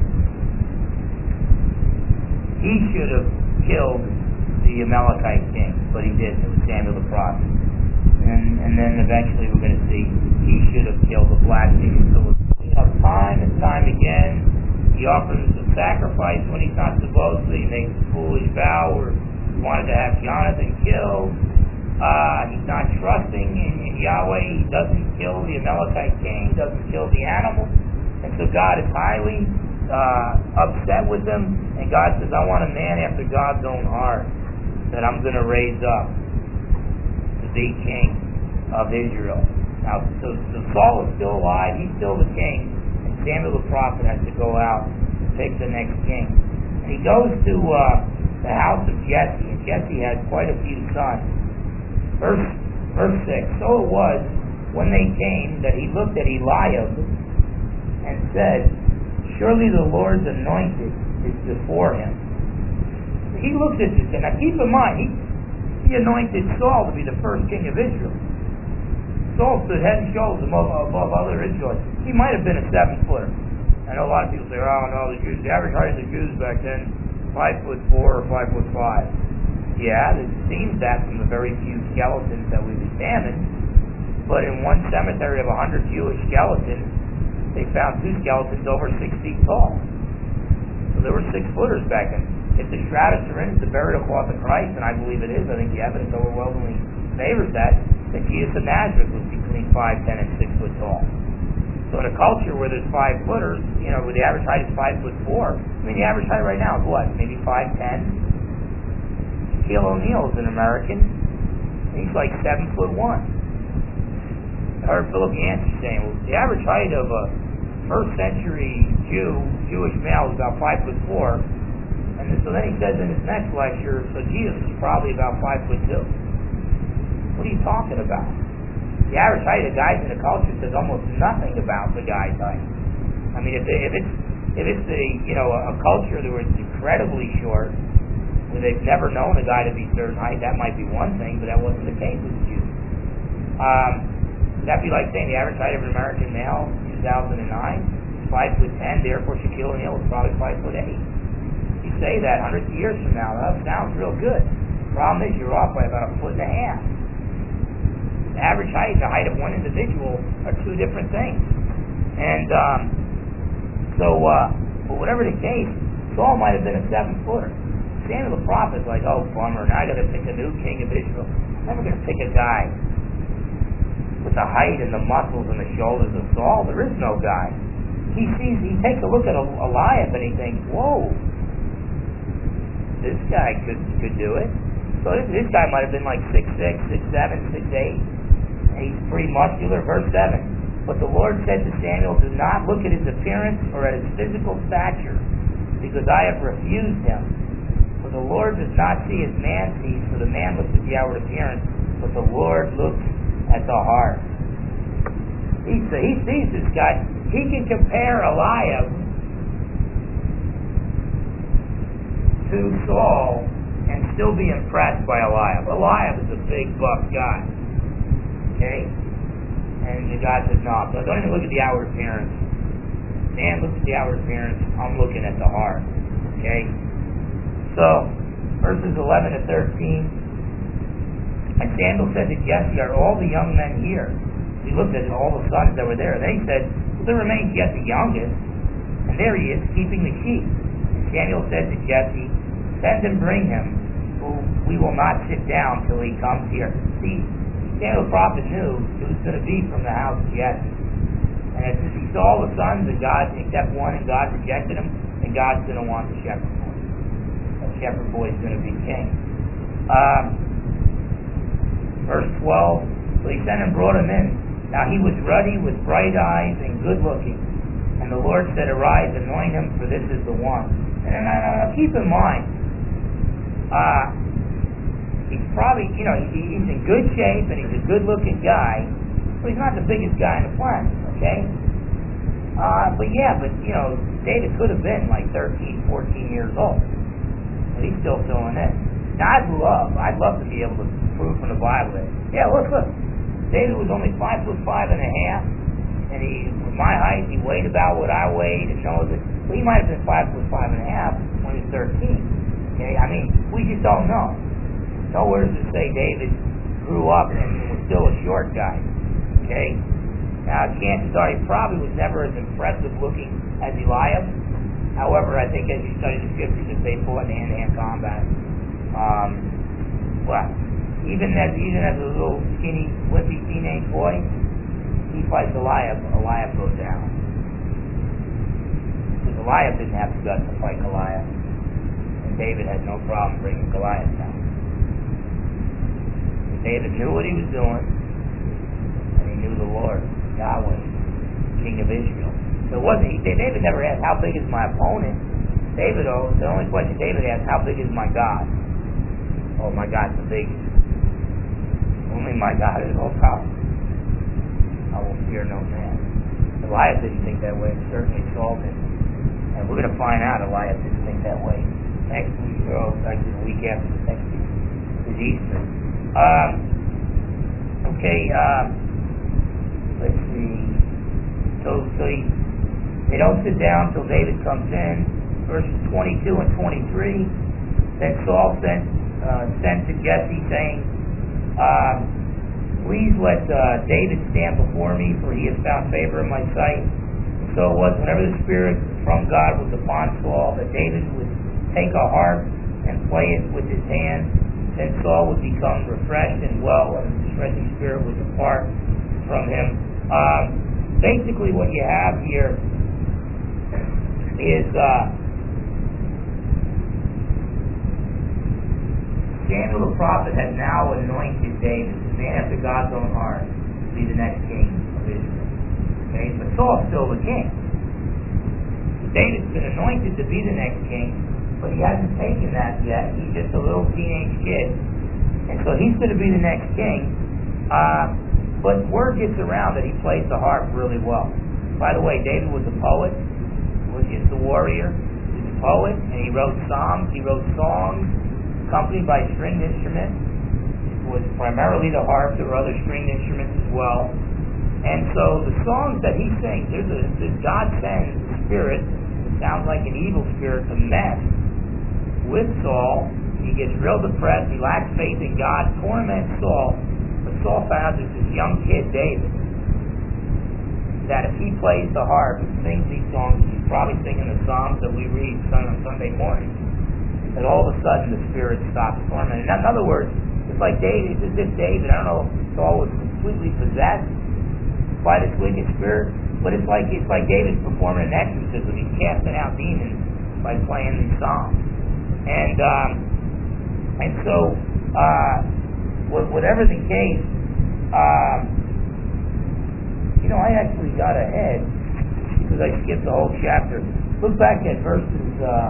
S1: He should have killed the Amalekite king, but he didn't. It was Samuel the prophet. And, and then eventually we're going to see he should have killed the blaspheming Philistines. You know, time and time again, he offers a sacrifice when he's not supposed to. He makes a foolish vow where he wanted to have Jonathan killed. Uh, he's not trusting in, in Yahweh. He doesn't kill the Amalekite king, doesn't kill the animal. And so God is highly uh, upset with him. And God says, I want a man after God's own heart that I'm going to raise up to be king of Israel. Now, so, so Saul is still alive. He's still the king. And Samuel the prophet has to go out and pick the next king. And he goes to uh, the house of Jesse. And Jesse had quite a few sons. Verse, verse six. So it was when they came that he looked at Eliab and said, surely the Lord's anointed is before him. He looked at this, and now keep in mind, he, he anointed Saul to be the first king of Israel. Saul stood head and shoulders above, above other Israelites. He might have been a seven-footer. I know a lot of people say, oh no, the Jews, the average height of the Jews back then, five foot four or five foot five. Yeah, it seems that from the very few skeletons that we've examined. But in one cemetery of a hundred Jewish skeletons, they found two skeletons over six feet tall. So there were six-footers back then. If the Shroud of Turin is the burial cloth of Christ, and I believe it is, I think the evidence overwhelmingly favors that, that Jesus of Nazareth was between five ten and six foot tall. So in a culture where there's five-footers, you know, where the average height is five foot four, I mean, the average height right now is what? Maybe five ten? Shaquille O'Neal is an American. He's like seven foot one. I heard Philip Yancey saying, well, the average height of a first century Jew, Jewish male is about five foot four. And so then he says in his next lecture, so Jesus is probably about five foot two. What are you talking about? The average height of guys in the culture says almost nothing about the guy's height. I mean, if, they, if it's if it's a you know a, a culture that was incredibly short, where they've never known a guy to be certain height, that might be one thing, but that wasn't the case with the Jews. Um, that'd be like saying the average height of an American male in two thousand nine is five foot ten. Therefore, Shaquille O'Neal was probably five foot eight. You say that hundreds of years from now, that sounds real good. Problem is, you're off by about a foot and a half. The average height and the height of one individual are two different things. And um, so, uh, but whatever the case, Saul might have been a seven-footer. Samuel the prophet's like, oh, bummer, now I got to pick a new king of Israel. I'm never going to pick a guy with the height and the muscles and the shoulders of Saul. There is no guy. He sees, he takes a look at Eliab and he thinks, whoa, this guy could could do it. So this, this guy might have been like six six, six seven, six eight. And he's pretty muscular. Verse seven. But the Lord said to Samuel, do not look at his appearance or at his physical stature, because I have refused him. For the Lord does not see as man sees, for the man looks at the outward appearance, but the Lord looks at the heart. He, he sees this guy. He can compare Eliab to Saul and still be impressed by Eliab. Eliab is a big, buff guy. Okay? And the God says, no, don't even look at the outward appearance. Man looks at the outward appearance. I'm looking at the heart. Okay? So, verses eleven to thirteen. And Samuel said to Jesse, are all the young men here? He looked at all the sons that were there. They said, well, there remains yet the youngest. And there he is, keeping the sheep. And Samuel said to Jesse, send and bring him, who we will not sit down till he comes here. See, Samuel the prophet knew it was going to be from the house of Jesse. And as he saw the sons of God, except one, and God rejected him, and God's going to want the shepherd boy. The shepherd boy is going to be king. Um, verse twelve, so he sent and brought him in. Now he was ruddy with bright eyes and good looking. And the Lord said, arise, anoint him, for this is the one. And uh, keep in mind, uh, he's probably, you know, he, he's in good shape and he's a good looking guy, but he's not the biggest guy in the planet, okay? Uh, but yeah, but, you know, David could have been like thirteen, fourteen years old. But he's still filling in. Now I'd love, I'd love to be able to prove from the Bible that, yeah, look, look, David was only five foot five and a half, and he, with my height, he weighed about what I weighed, and knows it. Well, he might have been five foot five and a half when he was thirteen. Okay, I mean, we just don't know. Nowhere does it say David grew up and was still a short guy. Okay, now chances are he probably was never as impressive looking as Eliab. However, I think as you study the scriptures, if they fought in hand-to-hand combat, um, well, even as even as a little skinny, wimpy teenage boy, he fights Eliab. Eliab goes down. Because Eliab didn't have the guts to fight Goliath, and David had no problem bringing Goliath down. David knew what he was doing, and he knew the Lord, Yahweh, King of Israel. So it wasn't, he, David never asked, how big is my opponent? David, oh, the only question David asked, how big is my God? Oh, my God's the biggest. Only my God is all powerful. I will fear no man. Eliab didn't think that way, certainly Saul didn't. And we're going to find out Eliab didn't think that way. Next week, or actually the week after the next week, is Easter. Um, okay, um, let's see. So, so he, they don't sit down until David comes in. Verses twenty-two and twenty-three. Then Saul sent, uh, sent to Jesse saying, um, please let uh, David stand before me, for he has found favor in my sight. And so it was, whenever the Spirit from God was upon Saul, that David would take a harp and play it with his hand. Then Saul would become refreshed and well, and the distressing spirit would depart from him. Um, basically what you have here is uh, Samuel the prophet had now anointed David, the man after God's own heart, to be the next king of Israel. Okay? But Saul's still the king. David's been anointed to be the next king, but he hasn't taken that yet. He's just a little teenage kid. And so he's going to be the next king. Uh, but word gets around that he plays the harp really well. By the way, David was a poet. He was just a warrior. He was a poet, and he wrote psalms. He wrote songs accompanied by stringed instruments. It was primarily the harp. There were other stringed instruments as well. And so the songs that he sings, there's a, there's God sends the spirit. It sounds like an evil spirit to mess with Saul. He gets real depressed. He lacks faith in God, torments Saul. But Saul found this this young kid, David, that if he plays the harp and sings these songs, he's probably singing the Psalms that we read on Sunday morning, that all of a sudden the spirit stops tormenting. In other words, it's like David, it's as if David, I don't know if Saul was completely possessed by this wicked spirit, but it's like it's like David's performing an exorcism. He's casting out demons by playing these Psalms. And um, and so, uh, whatever the case, um, you know, I actually got ahead because I skipped the whole chapter. look back at verses, uh,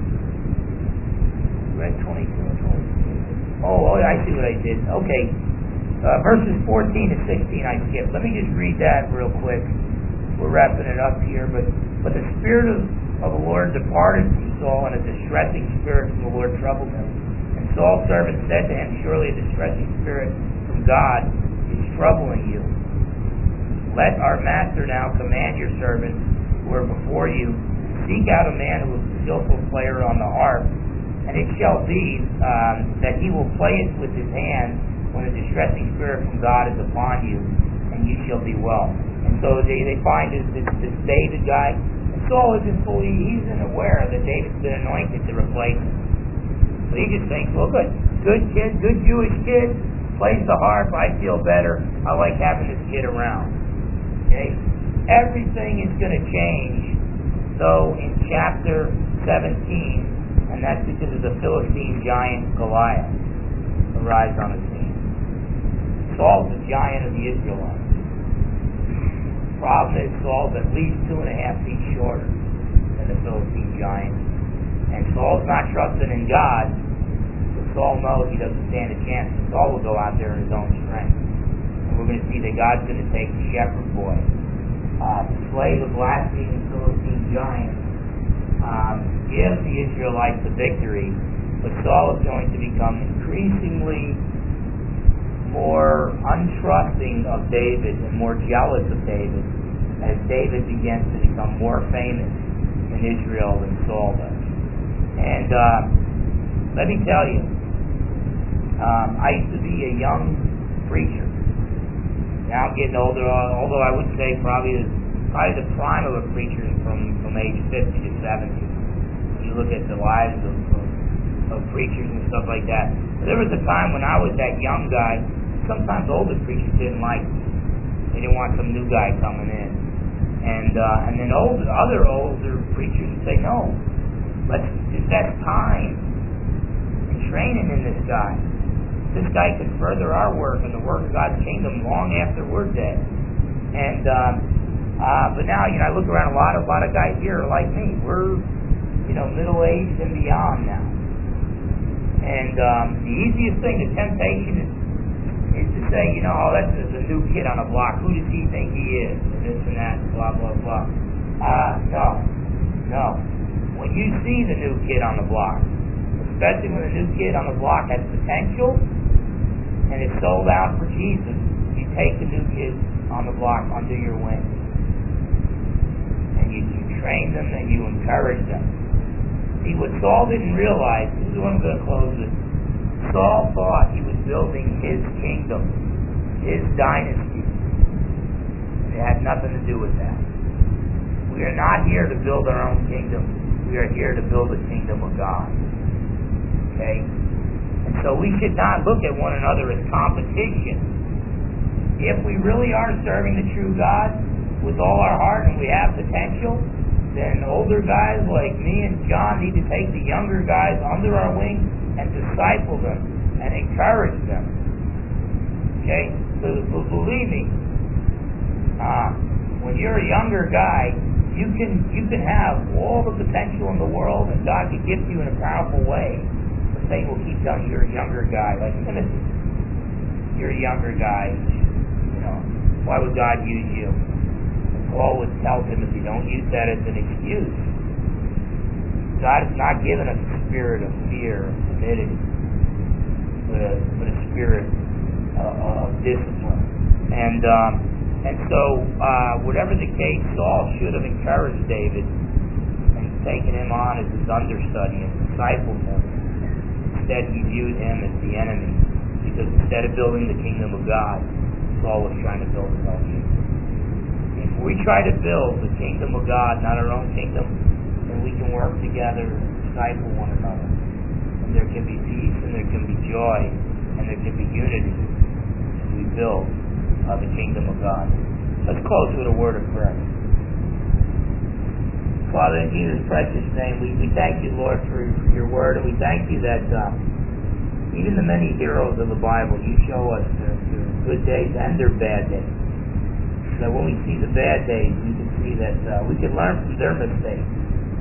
S1: read twenty-two and twenty-three. Oh, oh, I see what I did. Okay. Uh, verses fourteen to sixteen I skipped. Let me just read that real quick. We're wrapping it up here. But but the Spirit of, of the Lord departed from Saul, and a distressing spirit from the Lord troubled him. And Saul's servant said to him, surely a distressing spirit from God is troubling you. Let our master now command your servants who are before you, seek out a man who is a skillful player on the harp, and it shall be um, that he will play it with his hand when a distressing spirit from God is upon you, and you shall be well. And so they, they find this, this, this David guy, and Saul isn't fully, he's unaware that David's been anointed to replace him. So he just thinks, well, good, good kid, good Jewish kid, plays the harp, I feel better, I like having this kid around. Okay? Everything is going to change, though, in chapter seventeen, and that's because of the Philistine giant Goliath arrives on the scene. Saul's the giant of the Israelites. Problem is, Saul's at least two and a half feet shorter than the Philistine giant. And Saul's not trusting in God, but Saul knows he doesn't stand a chance. Saul will go out there in his own strength. And we're going to see that God's going to take the shepherd boy, uh, to slay the blaspheming Philistine giant, um, give the Israelites the victory, but Saul is going to become increasingly more untrusting of David and more jealous of David as David begins to become more famous in Israel than Saul does. And uh, let me tell you, um, I used to be a young preacher. Now I'm getting older, although I would say probably, probably the prime of a preacher from, from age fifty to seventy. You look at the lives of, of, of preachers and stuff like that. There was a time when I was that young guy. Sometimes older preachers didn't like me. They didn't want some new guy coming in. And uh, and then older, other older preachers would say, no, let's invest time and training in this guy. This guy can further our work and the work of God's kingdom long after we're dead. And um, uh, but now, you know, I look around, a lot, a lot of guys here are like me. We're, you know, middle-aged and beyond now. And um, the easiest thing, the temptation is is to say, you know, oh, that's just a new kid on the block. Who does he think he is? And this and that, blah, blah, blah. Uh, no. No. When you see the new kid on the block, especially when the new kid on the block has potential and is sold out for Jesus, you take the new kid on the block under your wing. And you, you train them and you encourage them. See, what Saul didn't realize, this is what I'm going to close with. Saul thought he was building his kingdom, his dynasty. It had nothing to do with that. We are not here to build our own kingdom. We are here to build the kingdom of God. Okay? And so we should not look at one another as competition. If we really are serving the true God with all our heart and we have potential, then older guys like me and John need to take the younger guys under our wing and disciple them and encourage them. Okay? So, so believe me, uh, when you're a younger guy, you can you can have all the potential in the world, and God can gift you in a powerful way. But Satan will keep telling you you're a younger guy, like Timothy. You're a younger guy. You know, why would God use you? And Paul would tell Timothy, don't use that as an excuse. God has not given us a spirit of fear, of timidity, but a, but a spirit uh, of discipline. And um, and so, uh, whatever the case, Saul should have encouraged David and taken him on as his understudy and discipled him. Instead, he viewed him as the enemy, because instead of building the kingdom of God, Saul was trying to build his own kingdom. If we try to build the kingdom of God, not our own kingdom, then we can work together and disciple one another. And there can be peace, and there can be joy, and there can be unity as we build uh, the kingdom of God. Let's close with a word of prayer. Father, in Jesus' precious name, we, we thank you, Lord, for your word, and we thank you that uh, even the many heroes of the Bible, you show us their, their good days and their bad days. So when we see the bad days, we can see that uh, we can learn from their mistakes.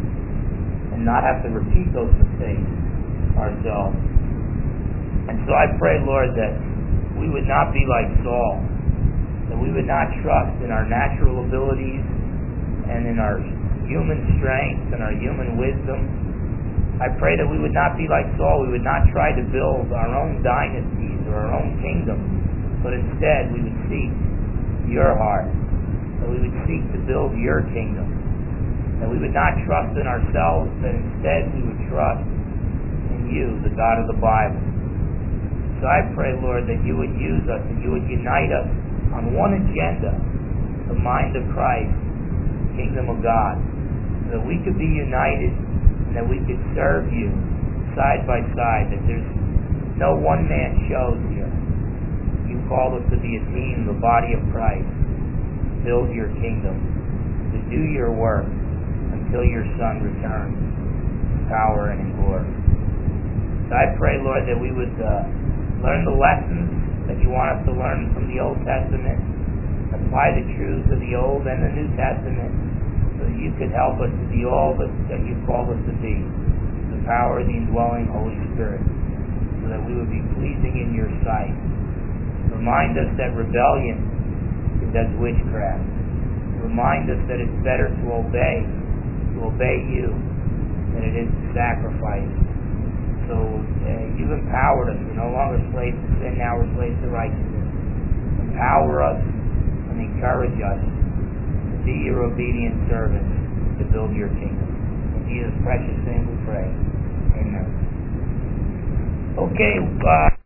S1: and not have to repeat those mistakes ourselves. And so I pray, Lord, that we would not be like Saul, that we would not trust in our natural abilities and in our human strength and our human wisdom. I pray that we would not be like Saul. We would not try to build our own dynasties or our own kingdoms, but instead we would seek your heart, that we would seek to build your kingdom, that we would not trust in ourselves, but instead we would trust in you, the God of the Bible. So I pray, Lord, that you would use us, that you would unite us on one agenda, the mind of Christ, the kingdom of God, so that we could be united and that we could serve you side by side, that there's no one-man shows here. You called us to be a team, the body of Christ, to build your kingdom, to do your work until your Son returns in power and in glory. So I pray, Lord, that we would uh, learn the lessons that you want us to learn from the Old Testament, apply the truths of the Old and the New Testament, so that you could help us to be all that, that you've called us to be, the power of the indwelling Holy Spirit, so that we would be pleasing in your sight. Remind us that rebellion is as witchcraft. Remind us that it's better to obey, to obey you, than it is to sacrifice. So uh, you've empowered us. We're no longer slaves to sin, now we're slaves to righteousness. Empower us and encourage us to be your obedient servants to build your kingdom. In Jesus' precious name we pray. Amen. Okay. Uh,